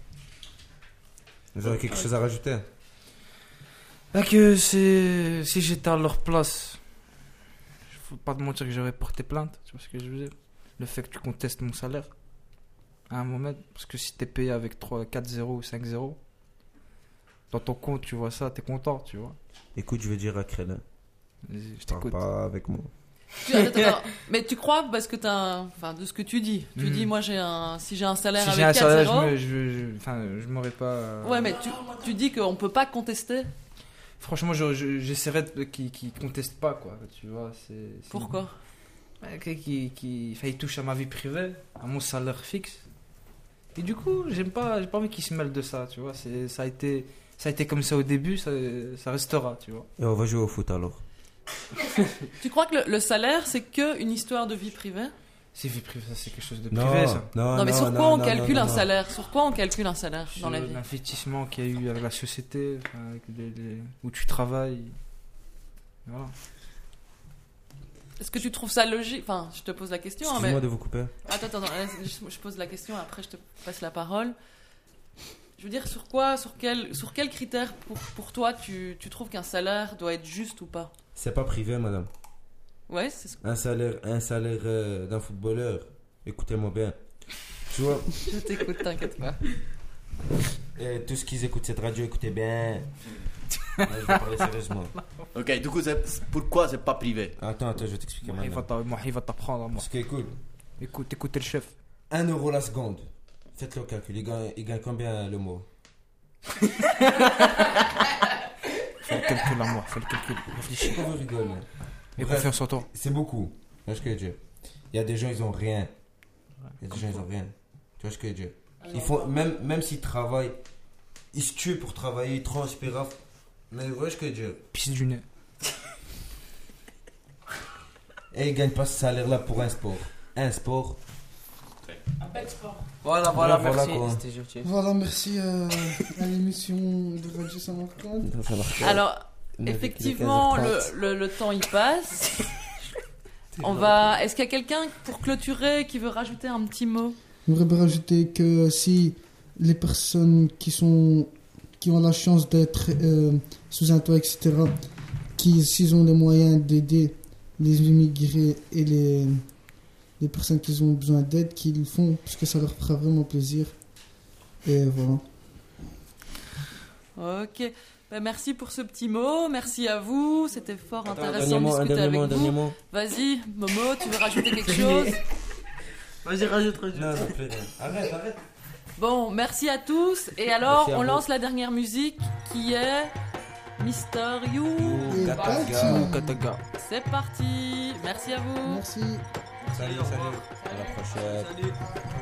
Speaker 12: Vous avez quelque chose à rajouter?
Speaker 4: Là que c'est... Si j'étais à leur place, faut pas te mentir que j'aurais porté plainte, tu vois ce que je veux dire. Le fait que tu contestes mon salaire, à un moment, parce que si t'es payé avec trois, quatre zéro ou cinq zéro, dans ton compte tu vois ça, t'es content, tu vois.
Speaker 12: Écoute, je vais dire à Crélin.
Speaker 4: Vas-y, je
Speaker 12: Parle
Speaker 4: t'écoute.
Speaker 12: pas avec moi.
Speaker 3: Tu- attends, attends. Mais tu crois parce que t'as, un- enfin, de ce que tu dis, tu
Speaker 4: Mhm.
Speaker 3: dis, moi j'ai un, si j'ai un salaire
Speaker 4: Si
Speaker 3: avec
Speaker 4: j'ai un
Speaker 3: quatre
Speaker 4: salaire,
Speaker 3: zéro.
Speaker 4: je, me, je, je- enfin, je m'aurais pas... euh,
Speaker 3: Ouais, mais tu, tu dis qu'on peut pas contester.
Speaker 4: franchement, je- je- j'essaierais de- qu'ils qu'ils contestent pas, quoi. Tu vois, c'est. c'est-
Speaker 3: Pourquoi?
Speaker 4: Bah, qui, qui, qui- enfin, il touche à ma vie privée, à mon salaire fixe. Et du coup, j'aime pas, j'ai pas envie qu'ils se mêlent de ça, tu vois. C'est, ça a été, ça a été comme ça au début, ça, ça restera, tu vois.
Speaker 12: Et on va jouer au foot alors.
Speaker 3: Tu crois que le, le salaire, c'est que une histoire de vie privée?
Speaker 4: C'est vie privée, ça, c'est quelque chose de
Speaker 12: Non,
Speaker 4: privé, ça.
Speaker 12: non,
Speaker 3: Non, mais
Speaker 12: non,
Speaker 3: sur quoi
Speaker 12: non,
Speaker 3: on
Speaker 12: non,
Speaker 3: calcule
Speaker 12: non,
Speaker 3: un
Speaker 12: non.
Speaker 3: salaire? Sur quoi on calcule un salaire dans la
Speaker 4: Sur
Speaker 3: vie?
Speaker 4: l'investissement qu'il y a eu avec la société, enfin, avec les- les- où tu travailles. Voilà.
Speaker 3: Est-ce que tu trouves ça logique? Enfin, je te pose la question. hein,
Speaker 12: Excuse-moi
Speaker 3: mais...
Speaker 12: de vous couper.
Speaker 3: Attends, attends, attends, je, je pose la question, après je te passe la parole. Je veux dire, sur quoi, sur quel, sur quel critère pour, pour toi tu, tu trouves qu'un salaire doit être juste ou pas?
Speaker 12: C'est pas privé, madame.
Speaker 3: Ouais, c'est ce
Speaker 12: Un salaire, un salaire euh, d'un footballeur, écoutez-moi bien. Tu vois,
Speaker 3: Je t'écoute, t'inquiète pas.
Speaker 12: euh, tout ce qu'ils écoutent cette radio, écoutez bien. Ouais, je vais parler sérieusement.
Speaker 10: Ok, du coup, c'est- c'est- pourquoi c'est pas privé?
Speaker 12: Attends, attends, je vais t'expliquer
Speaker 4: Moi, il va
Speaker 12: maintenant.
Speaker 4: t'a- moi, il va t'apprendre, moi.
Speaker 12: Parce que, écoute,
Speaker 4: Écoute, écoutez le chef.
Speaker 12: un euro la seconde. Faites le calcul, il gagne, il gagne combien le mot?
Speaker 4: Fais le calcul à moi, fais le calcul. Réfléchis.
Speaker 12: Pourquoi vous rigolez?
Speaker 4: Et
Speaker 12: Bref,
Speaker 4: confiance en toi.
Speaker 12: C'est beaucoup. Tu vois ce que je veux dire? Il y a des gens, ils ont rien. Il y a des gens, ils ont rien. Tu vois ce que je veux dire? Ils font, même, même s'ils travaillent, ils se tuent pour travailler, ils transpirent. Mais tu vois ce que je veux dire?
Speaker 4: Pisse du nez.
Speaker 12: Et ils gagnent pas ce salaire-là pour un sport. Un sport.
Speaker 2: Voilà, voilà,
Speaker 12: Voilà,
Speaker 2: merci.
Speaker 12: quoi.
Speaker 2: C'était gentil.
Speaker 6: Voilà, merci euh, à l'émission de Radio Saint-Martin.
Speaker 3: Alors, effectivement, le, le, le temps y passe. On va. Est-ce qu'il y a quelqu'un pour clôturer qui veut rajouter un petit mot?
Speaker 6: J'aimerais bien rajouter que si les personnes qui sont qui ont la chance d'être euh, sous un toit, et cetera, qui s'ils ont les moyens d'aider les immigrés et les les personnes qui ont besoin d'aide, qu'ils le font parce que ça leur fera vraiment plaisir. Et voilà.
Speaker 3: Ok. Ben, merci pour ce petit mot. Merci à vous. C'était fort
Speaker 12: Attends, un
Speaker 3: intéressant
Speaker 12: dernier
Speaker 3: de
Speaker 12: mot, un
Speaker 3: discuter
Speaker 12: dernier
Speaker 3: avec
Speaker 12: mot, un dernier
Speaker 3: vous.
Speaker 12: mot.
Speaker 3: Vas-y, Momo, tu veux rajouter quelque chose?
Speaker 2: Vas-y, rajoute, rajoute.
Speaker 12: Non, non, plus rien. Arrête, arrête.
Speaker 3: Bon, merci à tous. Et alors,
Speaker 12: Merci à
Speaker 3: on
Speaker 12: vous.
Speaker 3: lance la dernière musique qui est Mister You.
Speaker 6: Et
Speaker 12: Kataga.
Speaker 6: parti.
Speaker 4: Kataga.
Speaker 3: C'est parti. Merci à vous.
Speaker 6: Merci.
Speaker 12: Salut, salut. À la prochaine.
Speaker 2: Salut.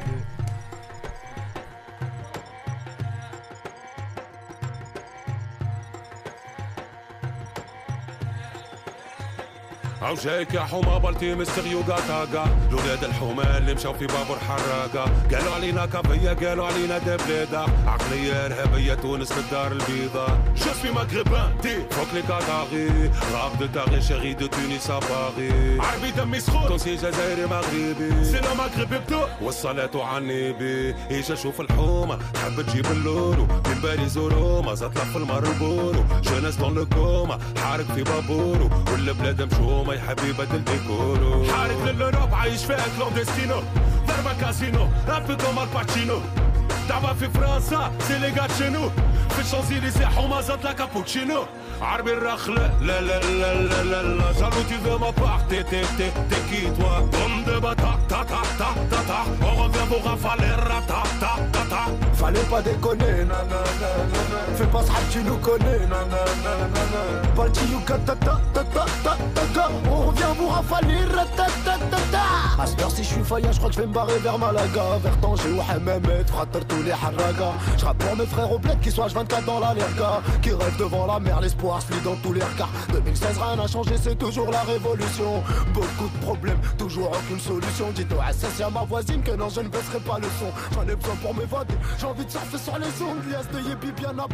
Speaker 11: عوجاك يا حومه بلتي مستريو قاطاقا الولاد الحومه اللي مشاو في بابور حراقه قالوا علينا كافيه قالوا علينا دبليده عقليه ارهابيه تونس للدار البيضاء جو سوي مغربان تي فوق لي كاتاغي راب دو تاغي شيري دو تونس ا باري عربي دمي سخون تونسي جزائري مغربي سي لو مغربي بتو والصلاه على النبي ايش اشوف الحومه تحب تجيب اللورو من بالي زوروما زطلع في المربورو جوناس دون لو كوما حارق في بابورو والبلاد مشومه يا حبيبه الديكورو حارق للأوروب عايش فيها كلوندستينو ضربه كازينو راب كوم الباتشينو دعوه في فرنسا سي لي غاتشينو في الشانزيليزي حومه زطلع كابوتشينو عربي الرخلة لا لا لا لا لا لا جالو tu veux ma part t'es t'es t'es t'es qui toi Bombe de bata ta ta ta ta ta On revient pour rafaler rata ta ta ta
Speaker 7: Fallait pas déconner, nanana, fais pas ça, tu nous connais, nanana, Balti Yuka ta ta ta ta ta ta ta On revient vous rafaler, ratatatata À cette heure si je suis faillant, je crois que je vais me barrer vers Malaga Vers Tanger ou Hammamet, frater tous les haragas Je rappe pour mes frères au bled qui sont H vingt-quatre dans la lerga Qui rêvent devant la mer, l'espoir se lit dans tous les regards deux mille seize rien n'a changé, c'est toujours la révolution Beaucoup de problèmes, toujours aucune solution Dites au S S et à ma voisine que non je ne baisserai pas le son J'en ai besoin pour m'évader, j'ai envie de surfer sur les ondes, liasse de Yébi bien à